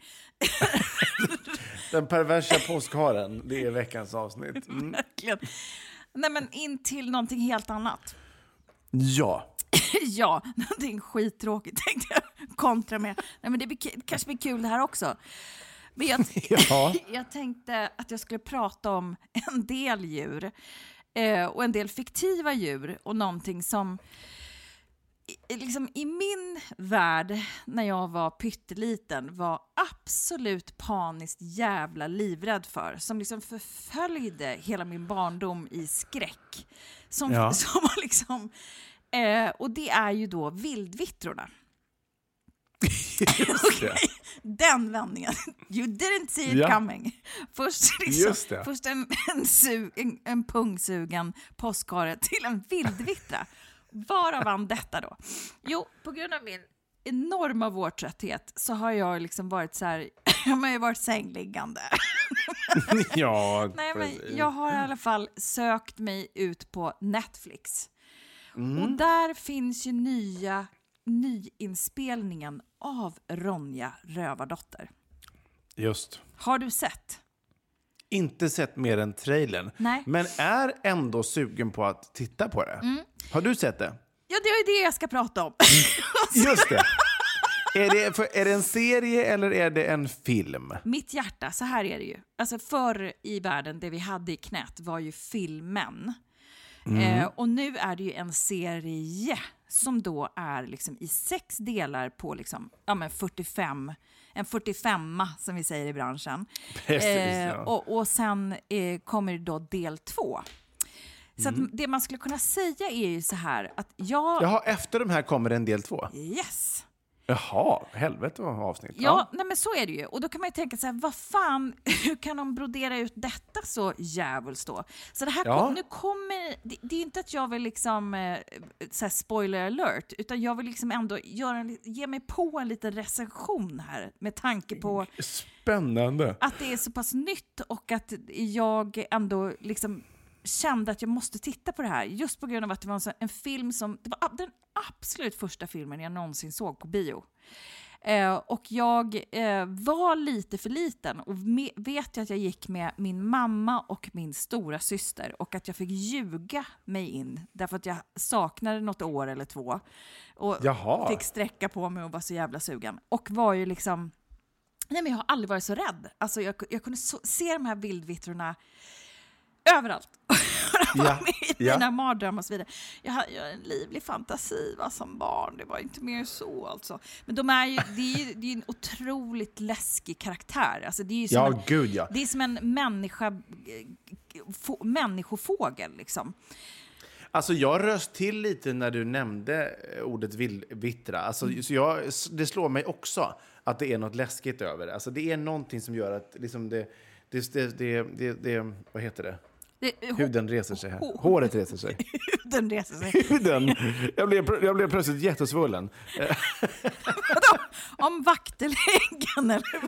Den perversa påskharen, det är veckans avsnitt. Mm. Verkligen. Nej, men in till någonting helt annat. Ja. Ja, någonting skittråkigt tänkte jag kontra med. Nej, men det blir, det kanske blir kul det här också. Men jag, Ja. jag tänkte att jag skulle prata om en del djur eh, och en del fiktiva djur och någonting som i, liksom i min värld när jag var pytteliten var absolut paniskt jävla livrädd för, som liksom förföljde hela min barndom i skräck. Som, Ja. som var liksom eh, och det är ju då vildvittrorna. Just det. Den vändningen. You didn't see it Ja. coming. Först, liksom, Just det. först en, en, su, en, en pungsugen påskhare till en vildvittra. Varav vann detta då? Jo, på grund av min enorma vårtrötthet så har jag liksom varit så här, jag har ju varit sängliggande. Ja, Nej, men precis. jag har i alla fall sökt mig ut på Netflix. Mm. Och där finns ju nya nyinspelningen av Ronja Rövardotter. Just. Har du sett? Inte sett mer än trailern. Nej. Men är ändå sugen på att titta på det. Har du sett det? Ja, det är det jag ska prata om. Just det. Är det, för, är det en serie eller är det en film? Mitt hjärta, så här är det ju. Alltså förr i världen, det vi hade i knät var ju filmen. Eh, och nu är det ju en serie som då är liksom i sex delar på liksom, ja, men fyrtiofem, en fyrtiofemma som vi säger i branschen. Precis, eh, ja. och, och sen eh, kommer då del två. Så att det man skulle kunna säga är ju så här att jag... Jaha, efter de här kommer en del två. Yes! Jaha, helvete vad avsnitt. Ja, nej, men så är det ju. Och då kan man ju tänka så här, vad fan, hur kan de brodera ut detta så jävligt då? Så det här Ja. kom, nu kommer, det, det är inte att jag vill liksom, eh, så här spoiler alert, utan jag vill liksom ändå göra en, ge mig på en liten recension här med tanke på Spännande. att det är så pass nytt och att jag ändå liksom kände att jag måste titta på det här just på grund av att det var en, sån, en film som, det var den absolut första filmen jag någonsin såg på bio. Eh, och jag eh, var lite för liten och me- vet jag att jag gick med min mamma och min stora syster och att jag fick ljuga mig in därför att jag saknade något år eller två och Jaha. fick sträcka på mig och var så jävla sugen och var ju liksom, nej men jag har aldrig varit så rädd. Alltså jag, jag kunde så, se de här vildvittrorna överallt. Ja, I ja. mina mardrömmar och så vidare. Jag har, jag har en livlig fantasi va, som barn. Det var inte mer så alltså. Men de är ju, det är ju det är en otroligt läskig karaktär. Alltså, det är ju som Ja, en, gud ja. Det är som en människa, få, människofågel liksom. Alltså jag röst till lite när du nämnde ordet vill, vittra. Alltså, mm. så jag, det slår mig också att det är något läskigt över det. Alltså det är någonting som gör att liksom det, det, det, det, det, det vad heter det? det Huden reser sig här. Hår. Håret reser sig. Huden reser sig. Huden. Jag blev, jag blev plötsligt jättesvullen. Om vakteläggen eller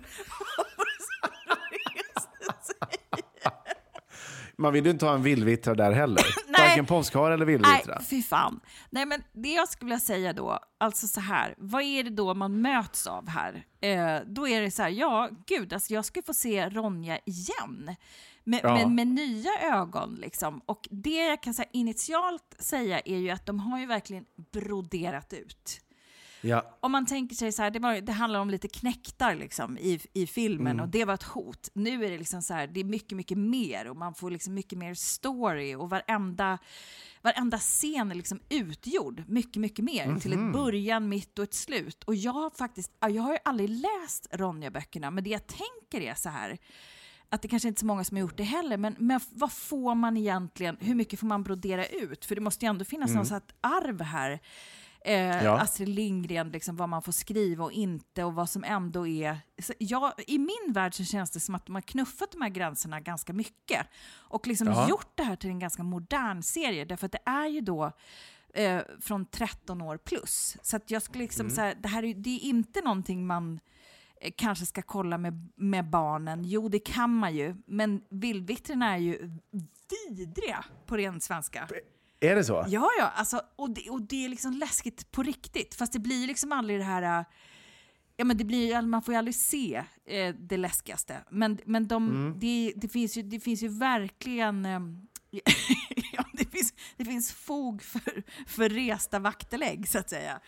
Man vill ju inte ha en vildvittra där heller. Varken påskhare eller vildvittra. Nej, fy fan. Nej, men det jag skulle vilja säga då, alltså så här, vad är det då man möts av här? Eh, då är det så här, ja, gud, alltså jag ska få se Ronja igen. Med, ja. med, med nya ögon liksom. Och det jag kan säga, initialt säga är ju att de har ju verkligen broderat ut. Ja. Om man tänker sig så här, det, var, det handlar om lite knäktar liksom, i, i filmen mm. och det var ett hot. Nu är det liksom så här, det är mycket, mycket mer och man får liksom mycket mer story och varenda, varenda scen är liksom utgjord mycket, mycket mer mm-hmm. till ett början, mitt och ett slut. Och jag har faktiskt, jag har ju aldrig läst Ronja-böckerna, men det jag tänker är så här, att det kanske inte är så många som har gjort det heller, men, men vad får man egentligen, hur mycket får man brodera ut? För det måste ju ändå finnas mm. något sånt arv här. Eh, ja. Astrid Lindgren, liksom, vad man får skriva och inte och vad som ändå är... Så jag, i min värld så känns det som att de har knuffat de här gränserna ganska mycket och liksom ja. gjort det här till en ganska modern serie, därför att det är ju då eh, från tretton år plus. Så att jag skulle liksom mm. säga, det här är, det är inte någonting man eh, kanske ska kolla med, med barnen. Jo, det kan man ju, men vildvittrarna är ju vidriga på ren svenska. Är det så? Ja, ja. Alltså, och, det, och det är liksom läskigt på riktigt. Fast det blir liksom aldrig det här... Ja, men det blir, man får ju aldrig se eh, det läskigaste. Men, men de, mm. det, det, finns ju, det finns ju verkligen... Eh, ja, det, finns, det finns fog för, för resta vaktelägg, så att säga.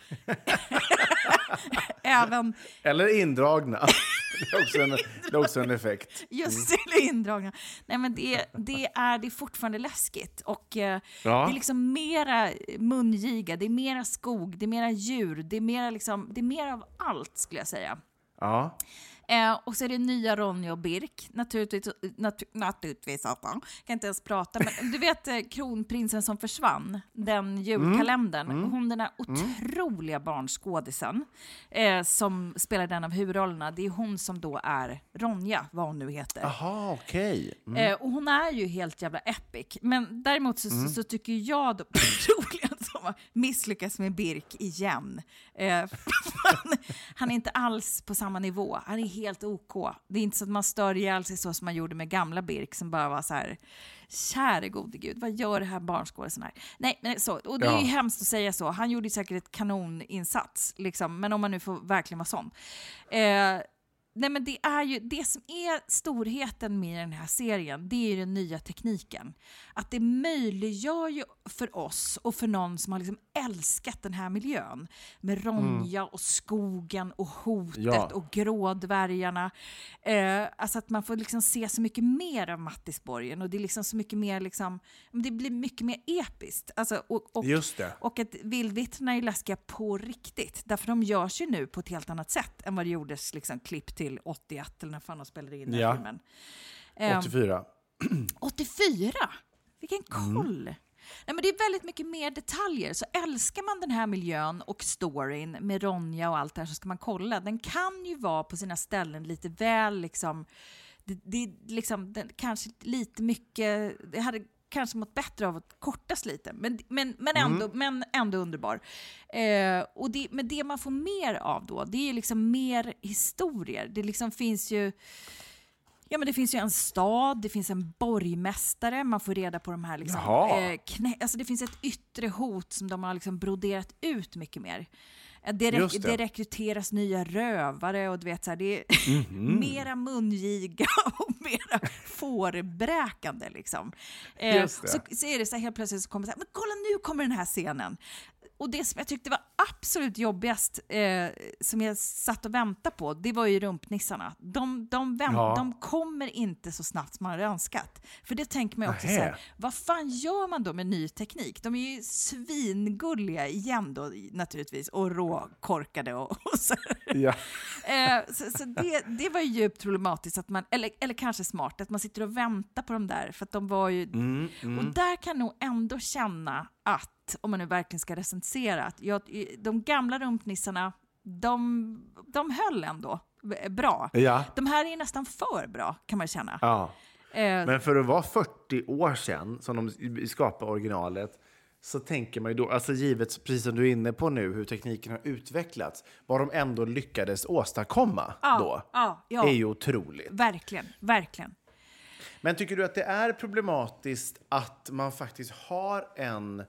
Även... Eller indragna. Det är också en, det är också en effekt. Just det, indragna. Nej, men det, det, är, det är fortfarande läskigt. Och eh, ja. det är liksom mera mungiga, det är mera skog, det är mera djur, det är mera, liksom, det är mera av allt, skulle jag säga. Ja. Eh, och så är det nya Ronja och Birk. Naturligtvis, natu- naturligtvis att man kan inte ens prata. Men du vet eh, Kronprinsen som försvann, den julkalendern. Mm. Mm. Hon, den här otroliga mm. barnskådisen eh, som spelar den av huvudrollerna. Det är hon som då är Ronja, vad hon nu heter. Aha, okej. Okay. Mm. Eh, och hon är ju helt jävla epic. Men däremot så, mm. så, så tycker jag då troligen som har misslyckats med Birk igen. Eh, han, han är inte alls på samma nivå. Han är helt OK. Det är inte så att man stör ihjäl sig så som man gjorde med gamla Birk som bara var så här, käre gode gud, vad gör det här barnskådisen här? Nej, men så, och det är ju ja. hemskt att säga så. Han gjorde säkert ett kanoninsats, liksom, men om man nu får verkligen vara sån. Eh, nej, men det är ju det som är storheten med den här serien, det är ju den nya tekniken. Att det möjliggör ju för oss och för någon som har liksom älskat den här miljön med Ronja mm. och skogen och hotet ja. och grådvärgarna. Eh, alltså att man får liksom se så mycket mer av Mattisborgen och det är liksom så mycket mer liksom, det blir mycket mer episkt. Alltså, och, och, Just det. Och att vildvittrarna är läskiga på riktigt. Därför de görs ju nu på ett helt annat sätt än vad det gjordes liksom klipp till åttioett eller när fan de spelade in den ja. filmen. åttiofyra. Um, åttiofyra? Vilken koll! Mm. Nej, men det är väldigt mycket mer detaljer. Så älskar man den här miljön och storyn med Ronja och allt det här så ska man kolla. Den kan ju vara på sina ställen lite väl liksom... Det, det, liksom den, kanske lite mycket... Det hade kanske mått bättre av att kortas lite. Men, men, men, ändå, mm. men ändå underbar. Eh, och det, men det man får mer av då, det är liksom mer historier. Det liksom finns ju... Ja, men det finns ju en stad, det finns en borgmästare, man får reda på de här liksom, eh, knä, alltså det finns ett yttre hot som de har liksom broderat ut mycket mer. Det, re- det. det rekryteras nya rövare och du vet så här, det är mm-hmm. mera mungiga och mera fårbräkande liksom. Eh, så, så är det så här, helt plötsligt så kommer det så här, men kolla nu kommer den här scenen. och det som jag tyckte var absolut jobbigast eh, som jag satt och väntade på, det var ju rumpnissarna. De, de, vänt, Ja. de kommer inte så snabbt som man hade önskat. För det tänker man ju också så Nähä. här, vad fan gör man då med ny teknik? De är ju svingulliga igen då naturligtvis, och råkorkade och, och så. Ja. Eh, så så det, det var ju djupt problematiskt, att man, eller, eller kanske smart, att man sitter och väntar på dem där, för att de var ju... Mm, mm. Och där kan nog ändå känna att, om man nu verkligen ska recensera, att jag, de gamla rumpnissarna, de, de höll ändå bra. Ja. De här är nästan för bra, kan man känna. Ja. Eh, Men för att vara fyrtio år sedan som de skapade originalet, så tänker man ju då, alltså givet precis som du är inne på nu, hur tekniken har utvecklats, vad de ändå lyckades åstadkomma ja, då, ja, ja, är ju otroligt. verkligen, verkligen. Men tycker du att det är problematiskt att man faktiskt har en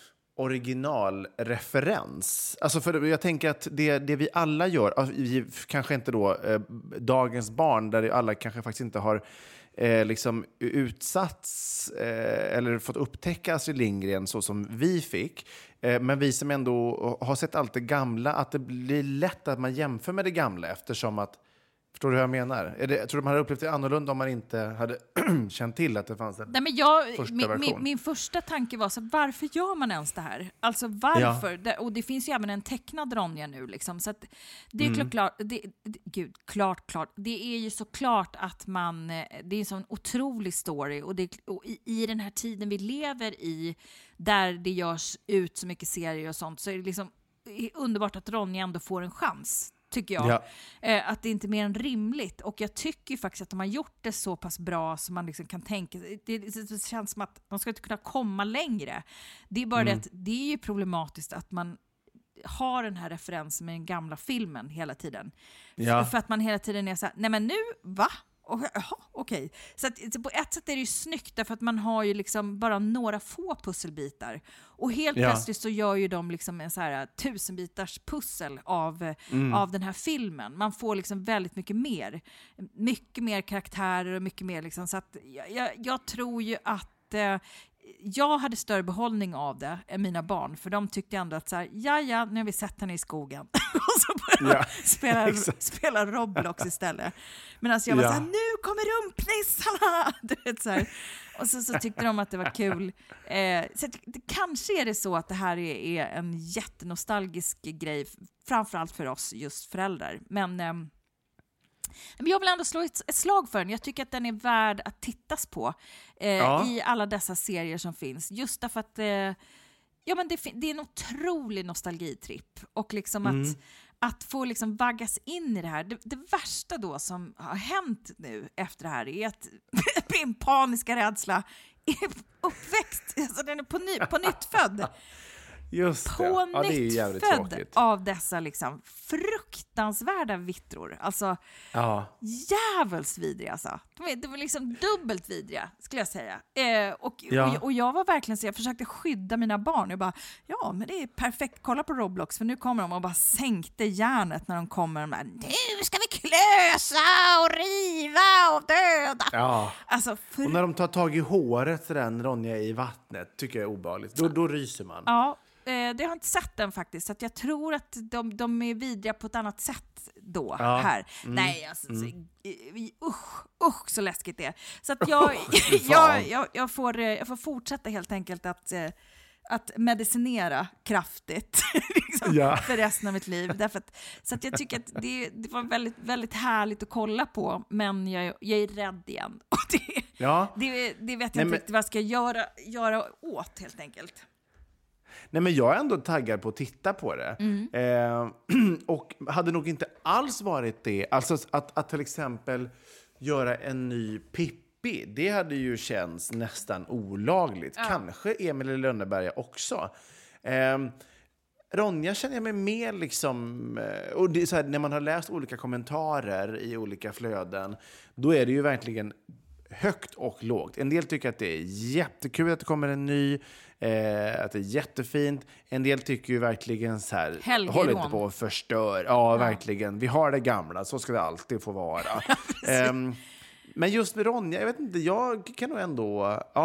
originalreferens? Alltså för jag tänker att det, det vi alla gör, alltså vi, kanske inte då eh, dagens barn, där alla kanske faktiskt inte har eh, liksom utsatts eh, eller fått upptäcka Astrid Lindgren så som vi fick. Eh, men vi som ändå har sett allt det gamla, att det blir lätt att man jämför med det gamla, eftersom att, förstår du hur jag menar? Är det, jag tror de hade upplevt det annorlunda om man inte hade känt till att det fanns en Nej, men jag, första min, version. min, min första tanke var så, varför gör man ens det här? Alltså varför? Ja. Det, och det finns ju även en tecknad Ronja nu. Liksom, så att det är Mm. klart, klart, det, det, gud, klart, klart. Det är ju så klart att man, det är en sån otrolig story. Och, det, och i, i den här tiden vi lever i, där det görs ut så mycket serier och sånt, så är det liksom underbart att Ronja ändå får en chans, tycker jag. Ja. Eh, att det inte är mer än rimligt. Och jag tycker ju faktiskt att de har gjort det så pass bra som man liksom kan tänka. Det, det, det känns som att de ska inte kunna komma längre. Det är bara Mm. det att det är ju problematiskt att man har den här referensen med den gamla filmen hela tiden. Ja. För, för att man hela tiden är så här, nej men nu, va? Oh, jaha, okej. Så att, så på ett sätt är det ju snyggt, därför att man har ju liksom bara några få pusselbitar. Och helt Ja. plötsligt så gör ju de liksom en så här tusenbitars pussel av, Mm. av den här filmen. Man får liksom väldigt mycket mer. Mycket mer karaktärer och mycket mer liksom. Så att jag, jag, jag tror ju att eh, jag hade större behållning av det än mina barn, för de tyckte ändå att så här, ja ja, nu har vi sett henne i skogen och så började Ja, de spela, exakt. spela Roblox istället. Men alltså jag var Ja. så här, nu kommer rumpnissarna! Du vet, så här. Och så, så tyckte de att det var kul. Eh, så att, det, kanske är det så att det här är, är en jättenostalgisk grej, framförallt för oss just föräldrar. Men ehm, Men jag vill ändå slå ett, ett slag för den. Jag tycker att den är värd att tittas på eh, Ja. i alla dessa serier som finns. Just därför att eh, ja, men det, fin- det är en otrolig nostalgitripp. Och liksom Mm. att, att få liksom vaggas in i det här. Det, det värsta då som har hänt nu efter det här är att min paniska rädsla är uppväxt. Alltså den är på, ny, på nytt född. Just det. På Ja, det är ju nytt jävligt född tråkigt. av dessa liksom fruktansvärda vittror. Alltså Ja. jävels vidriga alltså. De, är, de var liksom dubbelt vidriga, skulle jag säga. Eh, och, Ja. och, och jag var verkligen så, jag försökte skydda mina barn. Jag bara, ja men det är perfekt, kolla på Roblox, för nu kommer de och bara sänkte järnet när de kommer. De bara, nu ska vi klösa och riva och döda. Ja. Alltså, för... Och när de tar tag i håret så den Ronja i vattnet, tycker jag är obehagligt. Då, då ryser man. Ja, eh, det har jag inte sett den faktiskt. Så att jag tror att de, de är vidriga på ett annat sätt då, Ja. här. Mm. Nej, alltså, Mm. så, i- usch, usch så läskigt det är. Så att jag, fy fan. jag, jag, jag, får, eh, jag får fortsätta helt enkelt att, eh, att medicinera kraftigt liksom, Ja. för resten av mitt liv. Därför att, så att jag tycker att det, det var väldigt, väldigt härligt att kolla på, men jag, jag är rädd igen. Och det, Ja. det, det vet jag Nej, inte men- riktigt vad jag ska göra, göra åt, helt enkelt. Nej, men jag är ändå taggad på att titta på det. Mm. Eh, och hade nog inte alls varit det. Alltså att, att till exempel göra en ny Pippi, det hade ju känts nästan olagligt. Ja. Kanske Emil i Lönneberga också. Eh, Ronja känner jag mig mer liksom... eh, Och det är så här, när man har läst olika kommentarer i olika flöden, då är det ju verkligen högt och lågt. En del tycker att det är jättekul att det kommer en ny, eh, att det är jättefint. En del tycker ju verkligen så här, Helgerån. håll inte på och förstör. Ja, verkligen. Vi har det gamla, så ska det alltid få vara. Ehm, men just med Ronja, jag vet inte, jag kan nog ändå... Ja,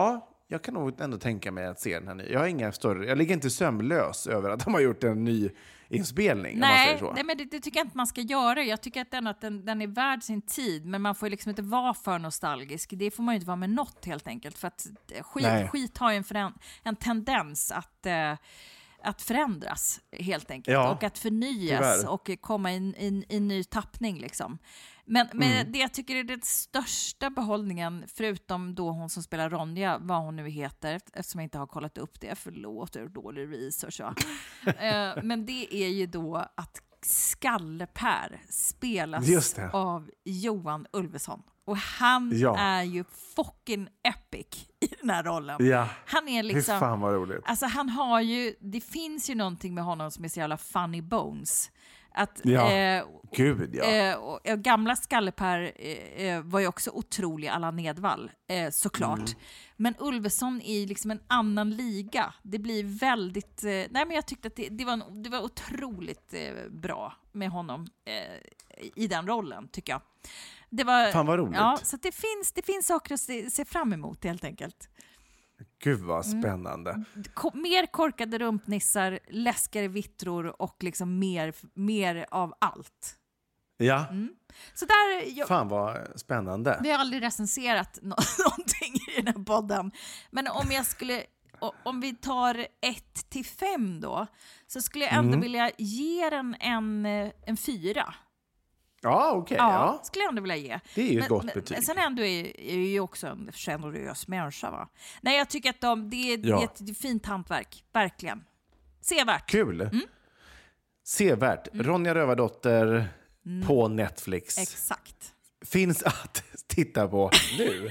jag kan nog ändå tänka mig att se den här nya. Jag har inga större, jag ligger inte sömnlös över att de har gjort en ny inspelning. Nej, nej men det, det tycker jag inte man ska göra. Jag tycker att den, att den, den är värd sin tid, men man får liksom inte vara för nostalgisk. Det får man ju inte vara med något helt enkelt, för att skit, skit har ju en, föränd- en tendens att eh, att förändras helt enkelt, ja, och att förnyas tyvärr. Och komma in i en, en ny tappning liksom. Men, men mm. det jag tycker är den största behållningen, förutom då hon som spelar Ronja, vad hon nu heter, eftersom jag inte har kollat upp det, förlåt, det är dålig research. uh, men det är ju då att Skalle-Per spelas av Johan Ulveson. Och han ja. är ju fucking epic i den här rollen. Ja. Han är liksom, hur fan vad roligt. Alltså han har ju, det finns ju någonting med honom som är så jävla funny bones. Att, ja, eh, gud ja. Eh, och, och gamla Skalle-Per eh, var ju också otrolig, alla Nedvall, eh, såklart. Mm. Men Ulveson är liksom en annan liga. Det blir väldigt... Eh, nej men jag tyckte att det, det, var, en, det var otroligt eh, bra med honom eh, i den rollen, tycker jag. Det var, fan vad roligt. Ja, så att det finns, det finns saker att se, se fram emot helt enkelt. Gud vad spännande. Mm. Ko- mer korkade rumpnissar, läskare vittror och liksom mer, mer av allt. Ja. Mm. Så där, jag, fan vad spännande. Vi har aldrig recenserat no- någonting i den här podden. Men om jag skulle... Om vi tar ett till fem då, så skulle jag ändå mm. vilja ge den en, en fyra. Ja, okej. Okay, ja, ja, skulle jag ändå vilja ge. Det är ju men, ett gott men, betyg. Sen ändå är, är ju också en generös människa, va? Nej, jag tycker att de, det, är, ja. det är ett fint hantverk. Verkligen. Sevärt. Kul. Mm. Sevärt. Mm. Ronja Rövardotter mm. på Netflix. Exakt. Finns att titta på nu.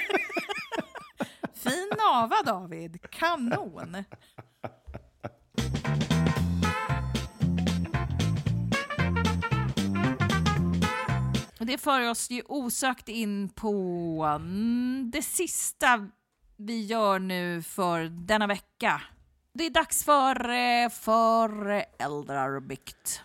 Fin nava, David. Kanon. Och det för oss ju osökt in på mm, det sista vi gör nu för denna vecka. Det är dags för föräldrabikt.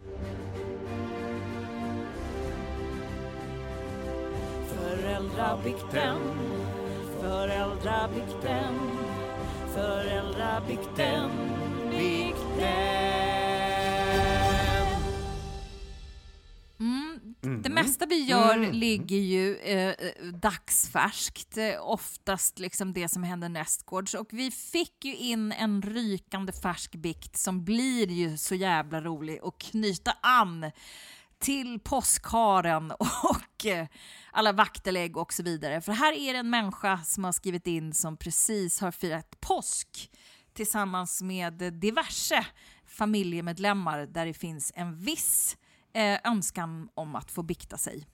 Föräldrabikten, föräldrabikten, föräldrabikten, bikten. Mm, mm. Det mesta vi gör mm. ligger ju eh, dagsfärskt, eh, oftast liksom det som händer nästgårds. Och vi fick ju in en rykande färsk bikt som blir ju så jävla rolig att knyta an till påskharen och eh, alla vaktelägg och så vidare. För här är det en människa som har skrivit in som precis har firat påsk tillsammans med diverse familjemedlemmar där det finns en viss eh, önskan om att få bikta sig.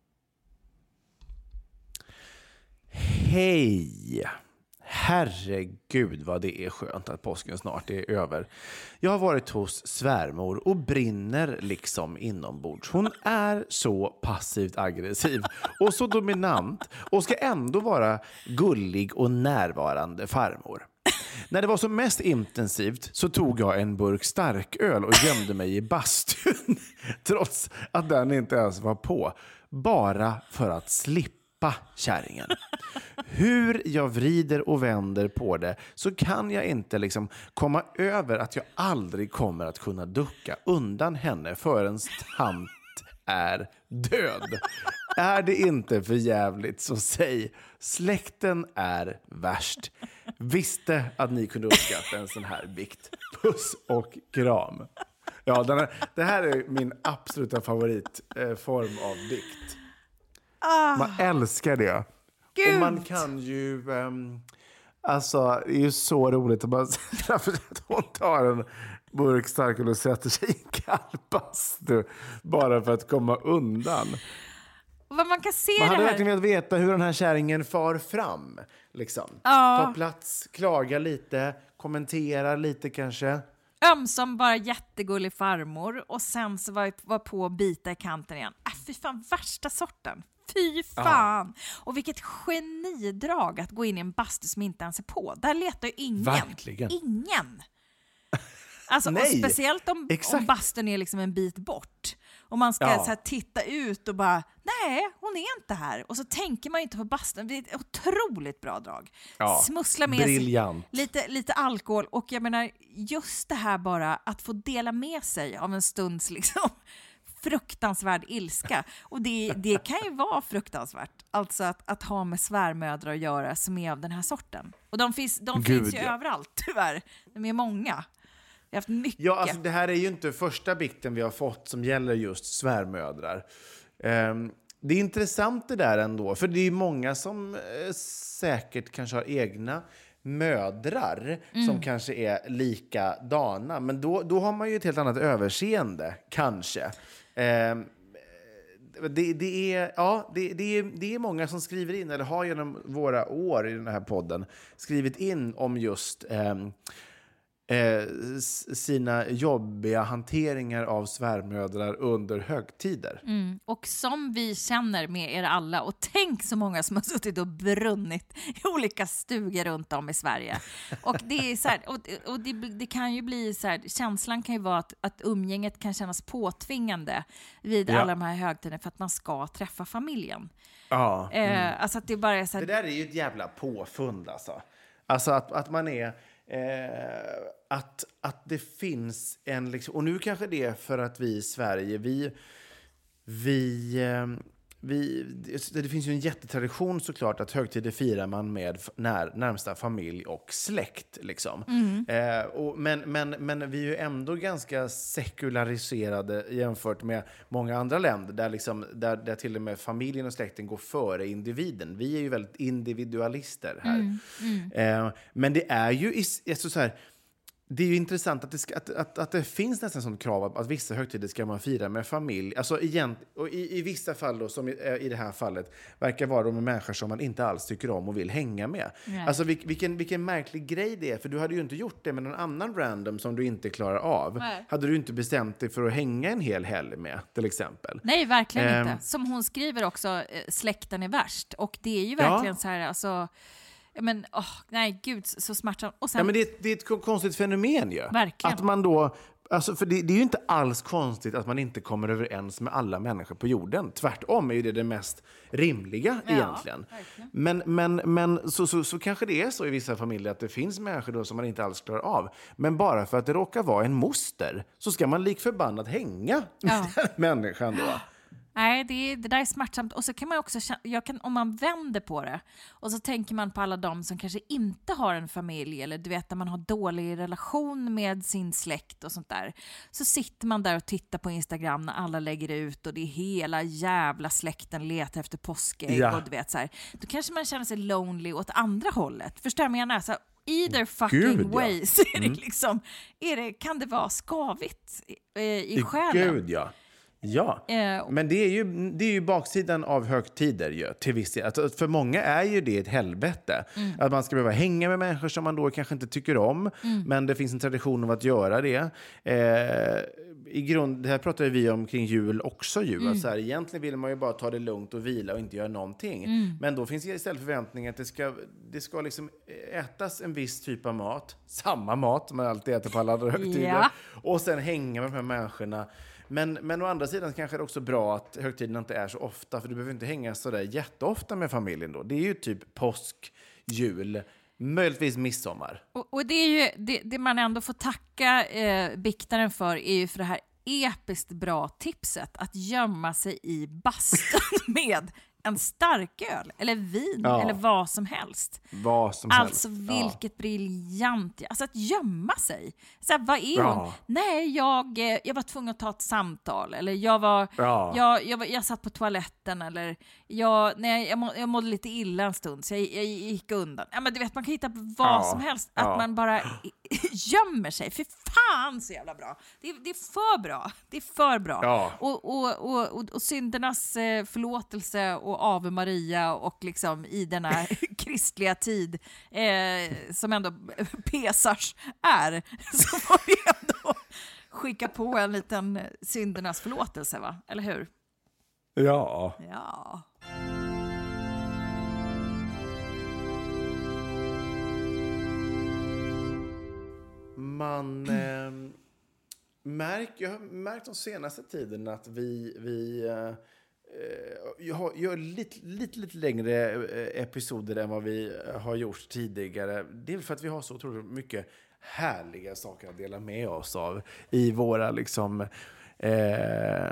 Hej! Herregud vad det är skönt att påsken snart är över. Jag har varit hos svärmor och brinner liksom inombords. Hon är så passivt aggressiv och så dominant och ska ändå vara gullig och närvarande farmor. När det var som mest intensivt så tog jag en burk starköl och gömde mig i bastun trots att den inte ens var på. Bara för att slippa kärringen. Hur jag vrider och vänder på det så kan jag inte liksom komma över att jag aldrig kommer att kunna ducka undan henne förrän tant är död. Är det inte för jävligt så säg, släkten är värst. Visste att ni kunde uppskatta en sån här bikt. Puss och kram. Ja, den här, det här är min absoluta favoritform eh, av bikt. Ah. Man älskar det. Gud. Och man kan ju... Um, alltså, det är ju så roligt att, bara, att hon tar en burk starköl och sätter sig i en kallbastu bara för att komma undan. Vad man kan se man hade det här. verkligen velat veta hur den här kärringen far fram. Liksom. Ja. Ta plats, klaga lite, kommentera lite kanske. Ömsom bara jättegullig farmor och sen så var, var på att bita i kanten igen. Äh, fy fan, värsta sorten. Fy fan. Ja. Och vilket genidrag att gå in i en bastu som inte ens är på. Där letar ju ingen. Verkligen. Ingen. Alltså, och speciellt om, om bastun är liksom en bit bort. Och man ska Ja. så här, titta ut och bara, nej, hon är inte här. Och så tänker man ju inte på bastun. Det är ett otroligt bra drag. Ja, Smussla med briljant. sig lite, lite alkohol. Och jag menar, just det här bara att få dela med sig av en stunds liksom fruktansvärd ilska. Och det, det kan ju vara fruktansvärt. Alltså att, att ha med svärmödrar att göra som är av den här sorten. Och de finns, de Gud, finns ju ja. överallt, tyvärr. De är många. Vi har haft mycket. Ja, alltså det här är ju inte första bikten vi har fått som gäller just svärmödrar. Um, det är intressant det där ändå, för det är många som eh, säkert kanske har egna mödrar mm. som kanske är likadana. Men då, då har man ju ett helt annat överseende, kanske. Um, Det, det, är, ja, det, det, är, det är många som skriver in, eller har genom våra år i den här podden skrivit in om just eh, eh, sina jobbiga hanteringar av svärmödrar under högtider. Mm. Och som vi känner med er alla, och tänk så många som har suttit och brunnit i olika stugor runt om i Sverige. Och det är så här, och, och det, det kan ju bli så här, känslan kan ju vara att, att umgänget kan kännas påtvingande vid Ja. alla de här högtiderna för att man ska träffa familjen. Ja. Mm. Eh, alltså att det bara är så här, Det där är ju ett jävla påfund alltså. Alltså att, att man är... Eh, att, att det finns en... Liksom, och nu kanske det är för att vi i Sverige, vi... vi eh, Vi, det, det finns ju en jättetradition såklart att högtider firar man med när, närmsta familj och släkt. Liksom. Mm. Eh, och, men, men, men vi är ju ändå ganska sekulariserade jämfört med många andra länder där, liksom, där, där till och med familjen och släkten går före individen. Vi är ju väldigt individualister här. Mm. Mm. Eh, men det är ju alltså så här, det är ju intressant att det, ska, att, att, att det finns nästan sånt krav att, att vissa högtider ska man fira med familj. Alltså igen, och i, i vissa fall då, som i, i det här fallet, verkar vara de med människor som man inte alls tycker om och vill hänga med. Nej. Alltså vil, vilken, vilken märklig grej det är, för du hade ju inte gjort det med någon annan random som du inte klarar av. Nej. Hade du inte bestämt dig för att hänga en hel helg med, till exempel. Nej, verkligen um, inte. Som hon skriver också, släkten är värst. Och det är ju verkligen ja. så här, alltså... Men, oh, nej, gud, så smärtsamt. Och sen... Ja, men det, är, det är ett konstigt fenomen ju. Verkligen. Att man då, alltså, för det, det är ju inte alls konstigt att man inte kommer överens med alla människor på jorden. Tvärtom är ju det det mest rimliga ja, egentligen. Verkligen. Men, men, men så, så, så kanske det är så i vissa familjer att det finns människor då som man inte alls klarar av. Men bara för att det råkar vara en moster så ska man lik förbannat hänga ja. med den människan då. Nej, det, det där är smärtsamt. Och så kan man också, jag kan, om man vänder på det och så tänker man på alla de som kanske inte har en familj eller du vet, där man har dålig relation med sin släkt och sånt där. Så sitter man där och tittar på Instagram när alla lägger ut och det är hela jävla släkten letar efter påskägg ja. och du vet så här. Då kanske man känner sig lonely åt andra hållet. Förstår du vad jag menar? Så either fucking Gud, way ja. så är det mm. liksom, är det, kan det vara skavigt i, i själen. Gud, ja. Ja, uh, men det är ju, det är ju baksidan av högtider ju, till viss del. Alltså, för många är ju det ett helvete. Mm. Att man ska behöva hänga med människor som man då kanske inte tycker om. Mm. Men det finns en tradition av att göra det. Eh, i grund, det här pratar vi om kring jul också ju. Mm. Att så här, egentligen vill man ju bara ta det lugnt och vila och inte göra någonting. Mm. Men då finns det istället förväntningar att det ska, det ska liksom ätas en viss typ av mat. Samma mat som man alltid äter på alla andra högtider. Ja. Och sen hänga med de här människorna. Men, men å andra sidan kanske det är också bra att högtiderna inte är så ofta. För du behöver inte hänga så där jätteofta med familjen då. Det är ju typ påsk, jul, möjligtvis midsommar. Och, och det är ju det, det man ändå får tacka eh, biktaren för är ju för det här episkt bra tipset. Att gömma sig i bastun med en starköl eller vin ja. eller vad som helst. Vad som alltså helst. vilket ja. briljant. Alltså att gömma sig. Så här, vad är ja. hon? Nej, jag, jag var tvungen att ta ett samtal. Eller jag var, ja. jag, jag, var, jag satt på toaletten. Eller jag, nej, jag, må, jag mådde lite illa en stund. Så jag, jag gick undan. Ja, men du vet, man kan hitta vad ja. som helst. Att ja. man bara gömmer sig. För fan så jävla bra. Det, det är för bra. Det är för bra. Ja. Och, och, och, och, och syndernas förlåtelse och Ave Maria och liksom i denna kristliga tid eh, som ändå Pesars är, så får vi ändå skicka på en liten syndernas förlåtelse, va? Eller hur? Ja. Ja. Man... Eh... märkt, jag har märkt de senaste tiden att vi, vi uh, jag har, gör lite, lite, lite längre episoder än vad vi har gjort tidigare. Det är för att vi har så otroligt mycket härliga saker att dela med oss av i våra liksom eh,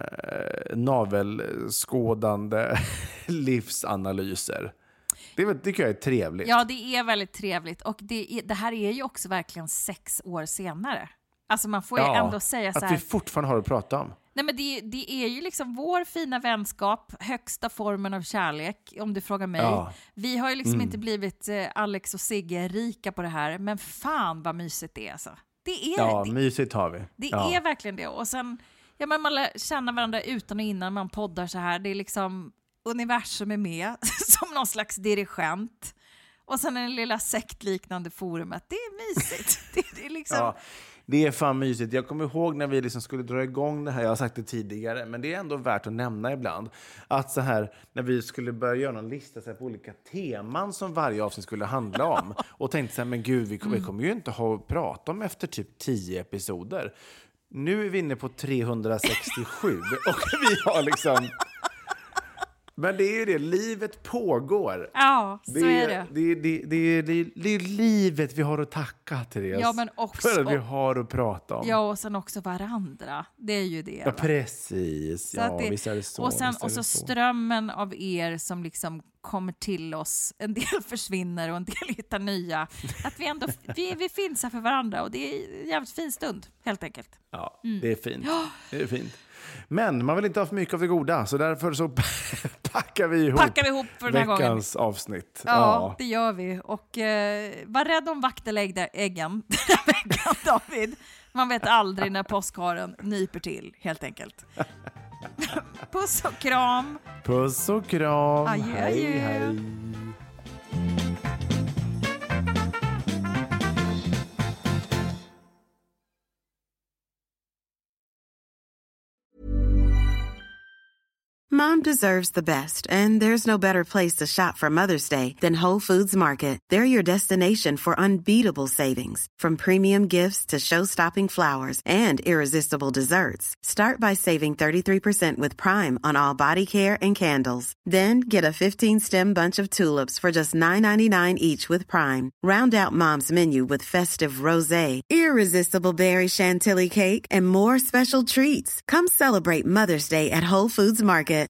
navelskådande livsanalyser. Det tycker jag är trevligt. Ja, det är väldigt trevligt. Och det, är, det här är ju också verkligen sex år senare. Alltså man får ju ja, ändå säga så här. Att vi fortfarande har att prata om. Nej, men det, det är ju liksom vår fina vänskap, högsta formen av kärlek, om du frågar mig. Ja. Vi har ju liksom mm. inte blivit eh, Alex och Sigge rika på det här, men fan vad mysigt det är alltså. Det är, ja, det, mysigt har vi. Det ja. är verkligen det. Och sen, ja, men man lär känna varandra utan och innan man poddar så här. Det är liksom universum är med som någon slags dirigent. Och sen det lilla sektliknande forumet. Det är mysigt. Det, det är liksom... Ja. Det är fan mysigt. Jag kommer ihåg när vi liksom skulle dra igång det här. Jag har sagt det tidigare, men det är ändå värt att nämna ibland. Att så här, när vi skulle börja göra någon lista så här, på olika teman som varje avsnitt skulle handla om. Och tänkte så här, men gud, vi kommer, mm. vi kommer ju inte ha att prata om efter typ tio episoder. Nu är vi inne på trehundrasextiosju och vi har liksom... Men det är ju det, livet pågår. Ja, så det är det. Det, det, det, det, det är livet vi har att tacka, Therese. Ja, men också, för att vi har att prata om. Ja, och sen också varandra. Det är ju det. Ja, precis. Så ja, det, visst är det så. Och sen och så, så strömmen av er som liksom kommer till oss. En del försvinner och en del hittar nya. Att vi ändå vi, vi finns här för varandra och det är en jävligt fin stund, helt enkelt. Ja, mm. det är fint. Det är fint. Men man vill inte ha för mycket av det goda, så därför så packar vi ihop, packar vi ihop för den här veckans gången. avsnitt. Ja, ja, det gör vi. Och eh, var rädd om vakteläggen den här veckan, David. Man vet aldrig när påskharen nyper till, helt enkelt. Puss och kram. Puss och kram. Adjö, hej, adjö. hej. Mom deserves the best, and there's no better place to shop for Mother's Day than Whole Foods Market. They're your destination for unbeatable savings, from premium gifts to show-stopping flowers and irresistible desserts. Start by saving thirty-three percent with Prime on all body care and candles. Then get a fifteen-stem bunch of tulips for just nine ninety-nine each with Prime. Round out Mom's menu with festive rosé, irresistible berry chantilly cake, and more special treats. Come celebrate Mother's Day at Whole Foods Market.